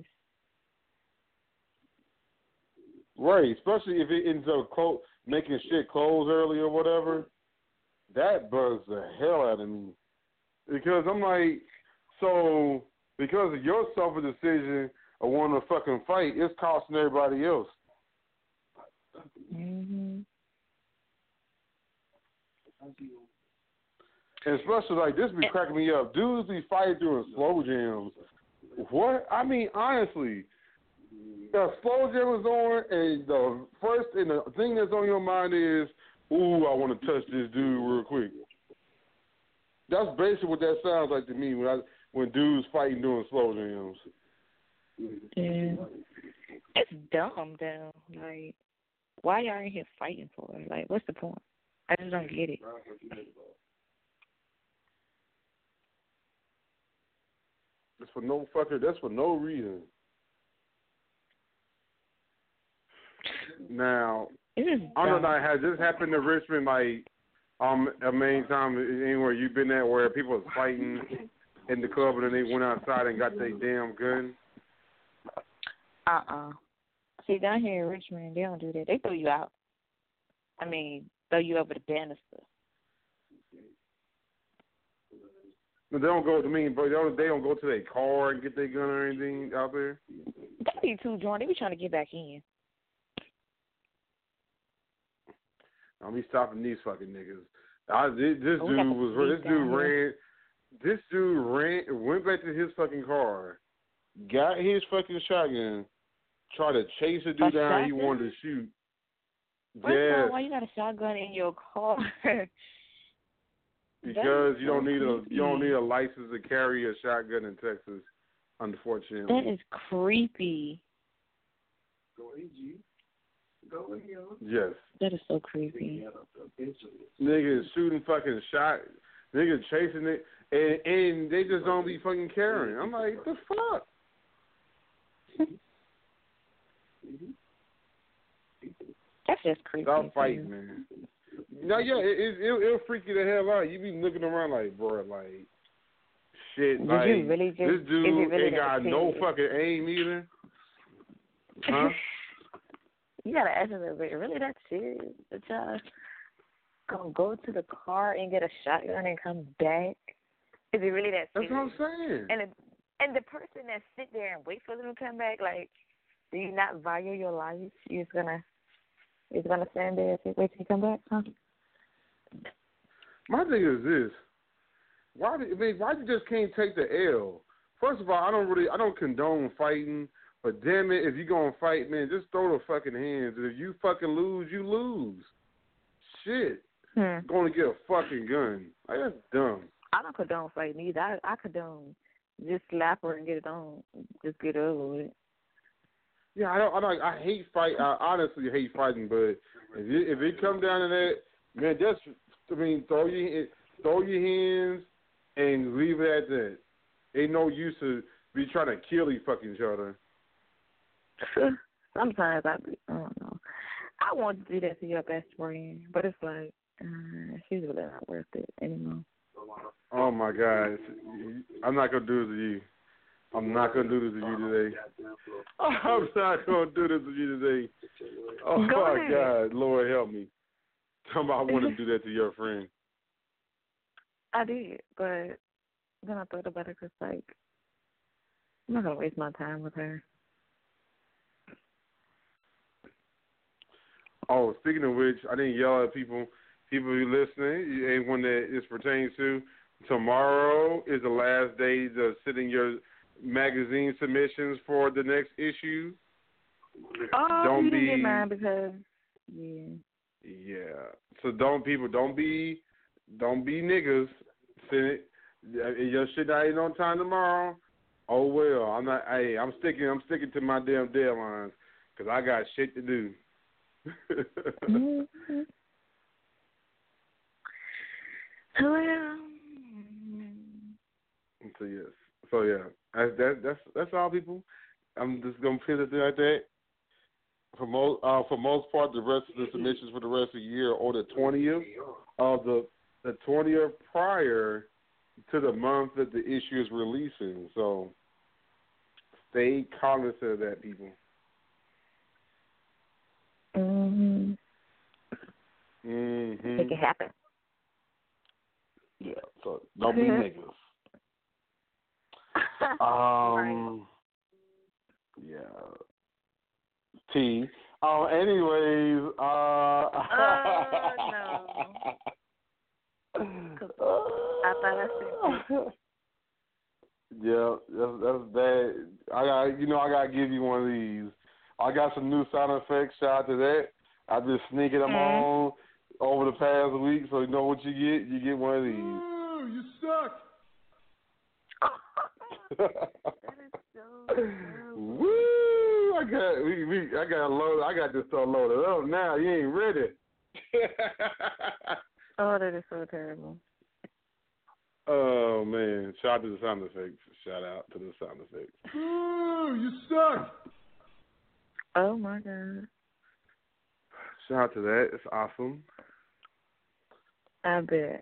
Right, especially if it ends up clo- making shit close early or whatever. That bugs the hell out of me. Because I'm like, so because of your selfish decision of wanting to fucking fight, it's costing everybody else. Mm-hmm. And especially like this be cracking me up. Dudes be fighting doing slow jams. What? I mean, honestly, the slow jam is on, and the first and the thing that's on your mind is, ooh, I want to touch this dude real quick. That's basically what that sounds like to me when I when dudes fighting doing slow jams. Yeah. It's dumb, though. Like, why y'all in here fighting for it? Like, what's the point? I just don't get it. That's for no fucker. That's for no reason. Now, I don't know. Has this happened to Richmond like um a main time anywhere you've been at where people was fighting in the club and then they went outside and got their damn gun? Uh uh See, down here in Richmond, they don't do that. They throw you out. I mean, throw you over the banister. But they don't go. I mean, but they don't, they don't go to their car and get their gun or anything out there. They be too drunk. They be trying to get back in. I'll be stopping these fucking niggas. I, this this oh, dude was this dude ran. Here. This dude ran, went back to his fucking car, got his fucking shotgun, tried to chase a dude a down shotgun? he wanted to shoot. First yes. of all, why you got a shotgun in your car? Because you don't so need a creepy. you don't need a license to carry a shotgun in Texas, unfortunately. That is creepy. Yes. That is so creepy. Niggas shooting fucking shot, niggas chasing it, and, and they just don't be fucking caring. I'm like, the fuck? That's just creepy. Stop fighting, man. No, yeah, it, it, it'll, it'll freak you the hell out. You be looking around like, bro, like, shit, Did like, you really just, this dude really ain't got no serious? fucking aim either. Huh? You gotta ask a little bit. Really that serious? That y'all gonna go to the car and get a shotgun and come back? Is it really that serious? That's what I'm saying. And the, and the person that sit there and wait for them to come back, like, do you not value your life? You're just gonna, you're gonna stand there and wait till you come back, huh? My thing is this: why? I mean, why you just can't take the L? First of all, I don't really, I don't condone fighting. But damn it, if you gonna fight, man, just throw the fucking hands. And if you fucking lose, you lose. Shit. Hmm. Going to get a fucking gun. Like, that's dumb. I don't condone fighting either. I, I condone just slap her and get it on. Just get over with it. Yeah, I don't. I don't. I hate fight. I honestly hate fighting. But if it, if it come down to that, man, just I mean, throw your throw your hands and leave it at that. Ain't no use to be trying to kill each fucking each other. Sometimes I, be, I don't know. I want to do that to your best friend, but it's like uh, she's really not worth it anymore. Oh my God, I'm not gonna do this to you. I'm not gonna do this to you today. I'm not gonna do this to you today. Oh Go my ahead. God, Lord help me. Tell me I want to do that to your friend. I did, but then I thought about it because, like, I'm not gonna waste my time with her. Oh, speaking of which, I didn't yell at people. People who listening, anyone that this pertains to, tomorrow is the last day to send in your magazine submissions for the next issue. Oh, don't you be, didn't get mine because, yeah. Yeah. So don't people don't be don't be niggas. Send it. Your shit not even on time tomorrow. Oh well, I'm not. Hey, I'm sticking. I'm sticking to my damn deadlines because I got shit to do. mm-hmm. Well. So yes. So yeah. That's that, that's that's all, people. I'm just gonna put it like that. For most, uh, for most part, the rest of the submissions for the rest of the year or the twentieth of the the twentieth prior to the month that the issue is releasing. So stay cognizant of that, people. Mhm. Mhm. Make it happen. Yeah. So don't be negative. Um. Right. Yeah. T. Oh, anyways. Uh. Oh no. I thought I said. Yeah, that's that's bad. I got you know I gotta give you one of these. I got some new sound effects. Shout out to that. I've been sneaking them Mm. on over the past week, so you know what you get. You get one of these. Ooh, you suck. That is so terrible. Woo! I got we, we I got load. I got this stuff loaded up now. You ain't ready. Oh, that is so terrible. Oh man! Shout out to the sound effects. Shout out to the sound effects. Ooh, you suck. Oh my God. Shout out to that. It's awesome. I bet.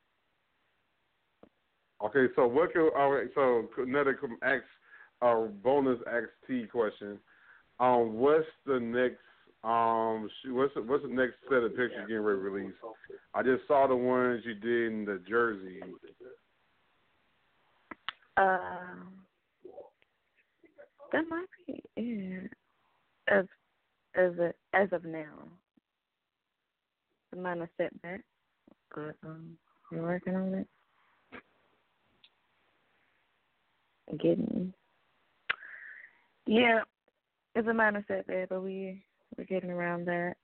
Okay, so what can all right, so another ask uh, bonus X T question. Um, what's the next um what's the, what's the next set of pictures getting ready to release? I just saw the ones you did in the Jersey. Um, that might be it. As as a, as of now, the minor setback, but um, we're working on it. Getting, yeah, it's a minor setback, but we we're getting around that.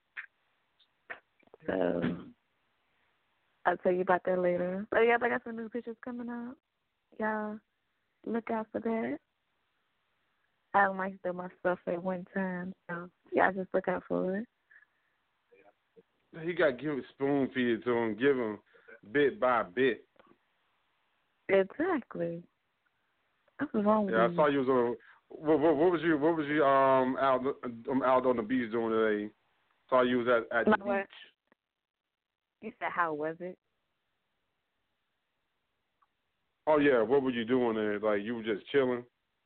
So I'll tell you about that later. But yeah, I got some new pictures coming up. Y'all look out for that. I don't like to do my stuff at one time, so y'all just look out for it. You got to give him spoon feed it to him. Give him bit by bit. Exactly. What's wrong with Yeah, you? I saw you was on. What, what, what was you? What was you um out um, out on the beach doing today? Saw you was at at the My what? beach. You said how was it? Oh yeah, what were you doing there? Like you were just chilling.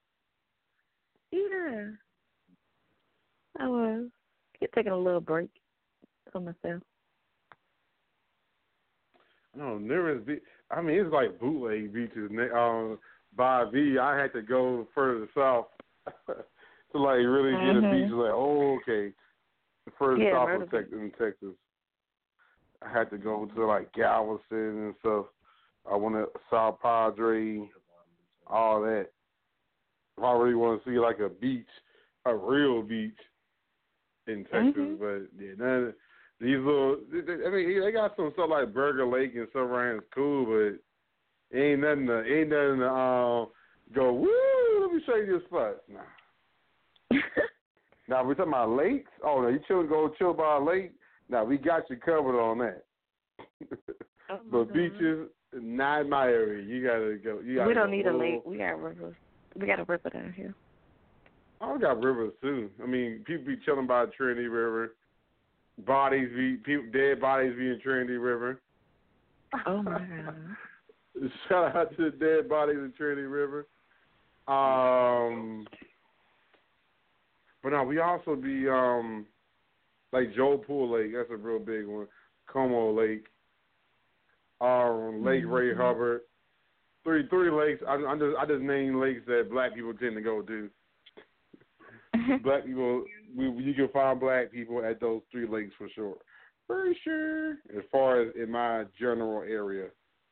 Yeah, I was. Just taking a little break for myself. No, nearest beach. I mean, it's like bootleg beaches. Um, by V, I had to go further south to like really get Mm-hmm. a beach. Like, oh, okay, further Yeah, south Myrtle of Texas, in Texas. I had to go to like Galveston and stuff. I went to South Padre, all that. If I really want to see like a beach, a real beach in Texas, Mm-hmm. but yeah, none of these little. I mean, they got some stuff like Burger Lake and stuff around. It's cool, but ain't nothing. To, ain't nothing to um, go. Woo! Let me show you this spot. Nah. Now we talking about lakes. Oh no, you chill go chill by a lake. Now we got you covered on that. Oh, but God. beaches, not in my area. You gotta go. You gotta We don't go need a a little, lake. We got rivers. We got a river down here. Oh, we got rivers too. I mean, people be chilling by the Trinity River. Bodies be people, dead bodies be in Trinity River. Oh my God. Shout out to the dead bodies in Trinity River. Um, but no, we also be um like Joe Pool Lake. That's a real big one. Como Lake. Um, Lake Ray Mm-hmm. Hubbard. Three three lakes. I, I just I just named lakes that black people tend to go to. Black people, we you can find black people at those three lakes for sure. For sure. As far as in my general area.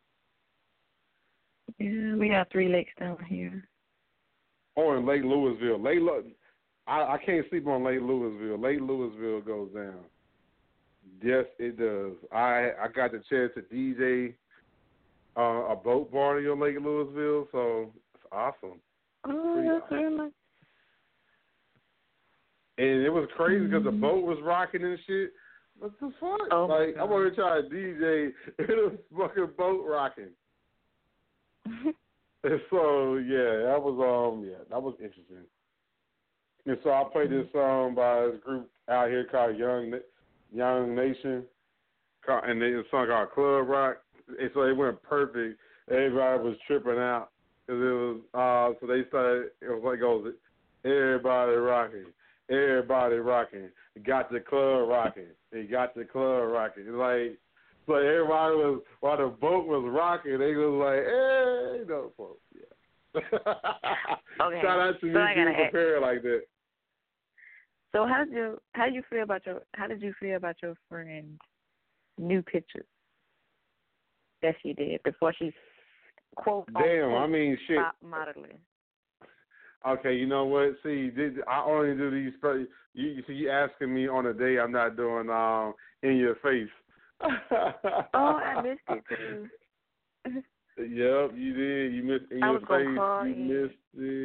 Yeah, we got three lakes down here. Or in Lake Louisville. Lake Lu- I, I can't sleep on Lake Louisville. Lake Louisville goes down. Yes, it does. I I got the chance to D J uh, a boat party on Lake Louisville, so it's awesome. Oh, Pretty that's awesome. very nice. And it was crazy because Mm-hmm. the boat was rocking and shit. What the fuck? Oh, my like, God. I'm going to try to D J and it was fucking boat rocking. And so, yeah, that was, um, yeah, that was interesting. And so I played this song by this group out here called Young Young Nation, and it's a song called Club Rock. And so it went perfect. Everybody was tripping out because it was. Uh, so they started. It was like goes, everybody rocking, everybody rocking. You got the club rocking. You got the club rocking. It's like so everybody was while the boat was rocking. They was like, hey, you know, folks. Yeah. Okay. Shout out to so me being prepared like that. So how did you how did you feel about your how did you feel about your friend's new pictures that she did before she quote Damn, unquote, I mean shit. stop modeling? Okay, you know what? See, this, I only do these. You, you see, you asking me on a day I'm not doing um in your face. Oh, I missed it too. Yep, you did. You missed in I your was gonna face. call You in. missed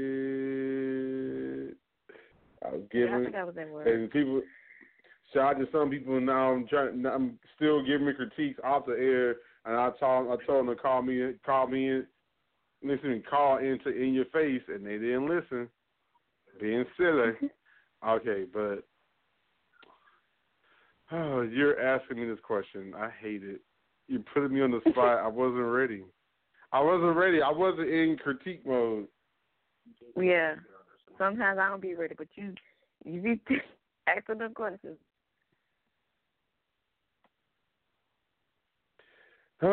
it. I was Yeah, I giving, think I was at work. and people. Shout out to some people now. I'm trying. I'm still giving me critiques off the air, and I told I told them to call me, call me in, listen, call into in your face, and they didn't listen. Being silly. Okay, but oh, you're asking me this question. I hate it. You're putting me on the spot. I wasn't ready. I wasn't ready. I wasn't in critique mode. Yeah. Sometimes I don't be ready, but you you be asking them questions. Uh,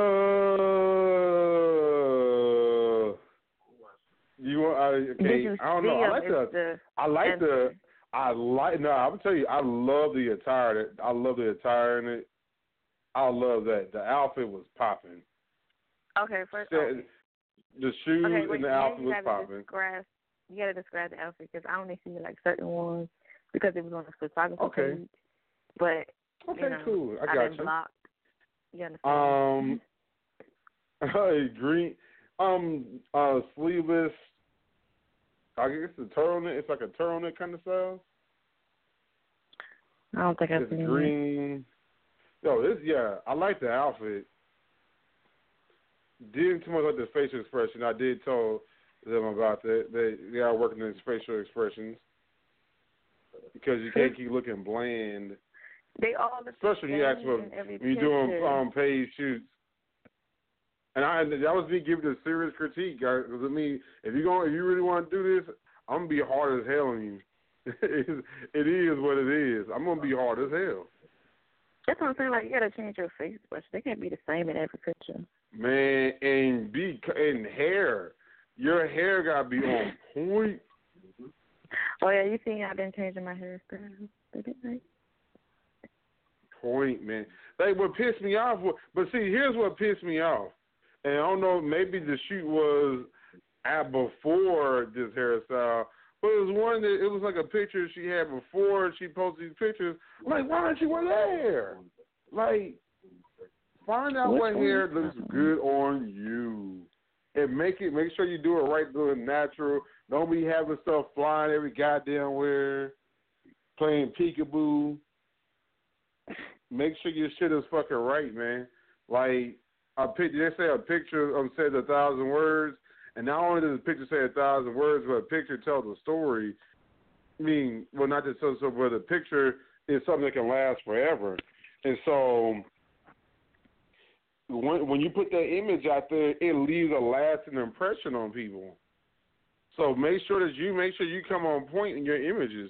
you want? I, okay, you I don't know. I like the, the. I like answer. the. I like. No, I'm gonna tell you. I love the attire. That I love the attire in it. I love that. The outfit was popping. Okay, first. The, Okay. the shoes Okay, wait, and the now outfit you was gotta popping. describe. You gotta describe the outfit because I only see like certain ones because it was on the photography Okay. page. But Okay, you know, cool. I I've got been you. blocked. You understand? Um, green, um, uh, sleeveless. I guess it's a turtleneck. It's like a turtleneck kind of style. I don't think I've It's seen it. green. Yo, this yeah, I like the outfit. Didn't too much like the facial expression. I did tell them about that. They they are working on facial expressions because you can't keep looking bland. They all the Especially when you ask for in every when you're doing picture. um, paid shoots. And I that was me giving a serious critique, guys. Because I mean, if you going, if you really want to do this, I'm gonna be hard as hell on you. it is what it is. I'm gonna be hard as hell. That's what I'm saying. Like you gotta change your face expression. They can't be the same in every picture. Man, and be and hair, your hair gotta be on point. Oh yeah, you see, I've been changing my hairstyle. Right? Point, man. Like what pissed me off, was, but see, here's what pissed me off. And I don't know, maybe the shoot was at before this hairstyle, but it was one that it was like a picture she had before she posted these pictures. I'm like, why don't you wear that hair? Like, find out Which what one? hair looks good on you, and make it. Make sure you do it right, do it natural. Don't be having stuff flying every goddamn where, playing peekaboo. Make sure your shit is fucking right, man. Like a picture, they say a picture um, says a thousand words, and not only does a picture say a thousand words, but a picture tells a story. I mean, well, not just so, so, but the picture is something that can last forever. And so, when when you put that image out there, it leaves a lasting impression on people. So make sure that you make sure you come on point in your images.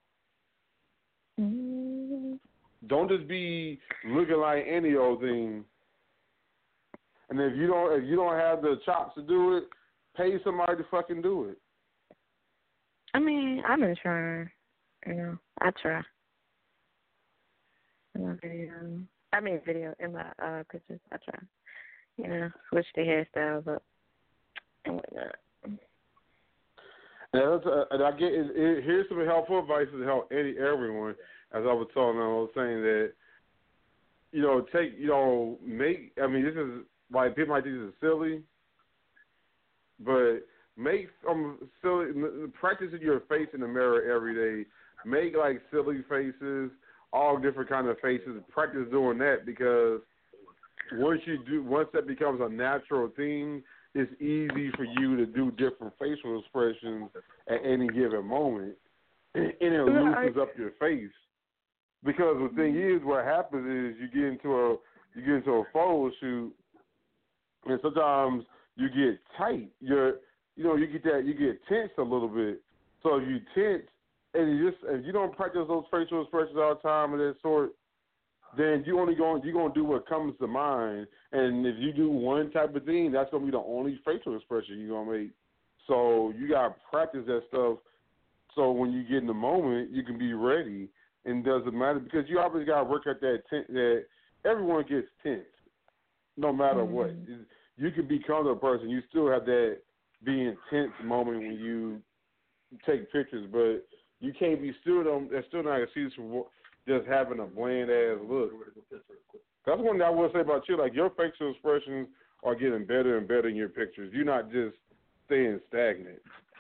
Mm-hmm. Don't just be looking like any old thing. And if you don't, if you don't have the chops to do it, pay somebody to fucking do it. I mean, I've been trying. You know, I try. In my video, I mean, video in my uh, pictures, I try. You know, switch the hairstyles up and whatnot. And, that's, uh, and I get it, it, here's some helpful advice to help any everyone. As I was telling them, I was saying that, you know, take, you know, make, I mean, this is, like, people might think this is silly, but make um, silly, practicing your face in the mirror every day. Make, like, silly faces, all different kind of faces. Practice doing that because once you do, once that becomes a natural thing, it's easy for you to do different facial expressions at any given moment. and it loosens up your face. Because the thing is, what happens is you get into a you get into a photo shoot, and sometimes you get tight. You're you know you get that you get tense a little bit. So if you tense and you just if you don't practice those facial expressions all the time of that sort, then you only going you're gonna do what comes to mind. And if you do one type of thing, that's gonna be the only facial expression you're gonna make. So you gotta practice that stuff. So when you get in the moment, you can be ready. And it doesn't matter because you always got to work at that tense. That everyone gets tense, no matter mm-hmm. what. You can become a person. You still have that be intense moment when you take pictures, but you can't be still. Don't, that's still not an excuse for just having a bland ass look. That's one thing I will say about you. Like your facial expressions are getting better and better in your pictures. You're not just staying stagnant.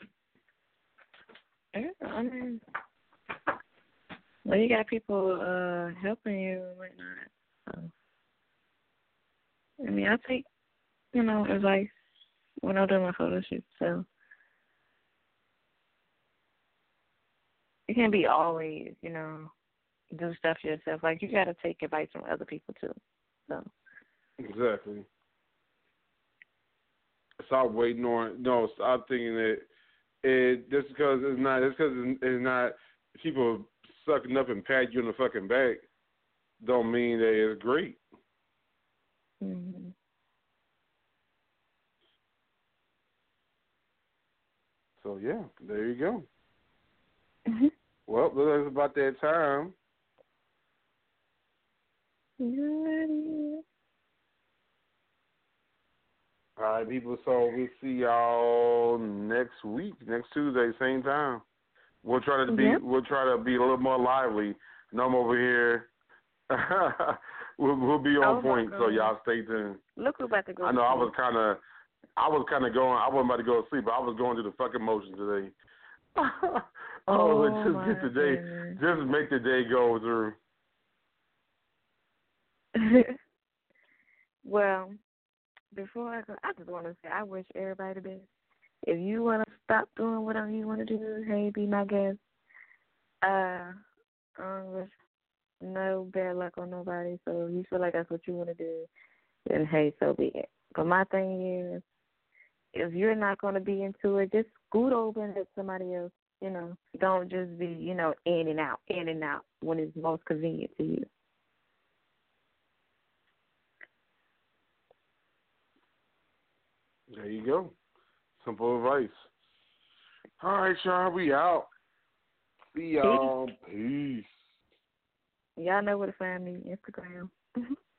Yeah, I mean. Well, you got people uh, helping you and whatnot. So, I mean, I take, you know, advice when I do my photo shoot. So it can't be always, you know, do stuff yourself. Like you got to take advice from other people too. So exactly. Stop waiting on. No, stop thinking that it just because it's not. It's because it's not people sucking up and pat you in the fucking back don't mean that it's great. Mm-hmm. So, yeah, there you go. Mm-hmm. Well, it's about that time. Yeah. All right, people, so we'll see y'all next week, next Tuesday, same time. We'll try to be yep. we'll try to be a little more lively. And I'm over here. we'll, we'll be on oh point, so y'all stay tuned. Look who's about to go. I know I was kind of, I was kind of going. I wasn't about to go to sleep, but I was going through the fucking motions today. I oh was like, just get the day, goodness. just make the day go through. Well, before I go, I just want to say I wish everybody the best. If you want to stop doing whatever you want to do, hey, be my guest. Uh, I wish no bad luck on nobody. So if you feel like that's what you want to do, then hey, so be it. But my thing is, if you're not going to be into it, just scoot over and let somebody else, you know. Don't just be, you know, in and out, in and out when it's most convenient to you. There you go. Simple advice. All right, y'all, we out. See y'all. Peace. Y'all know where to find me, Instagram.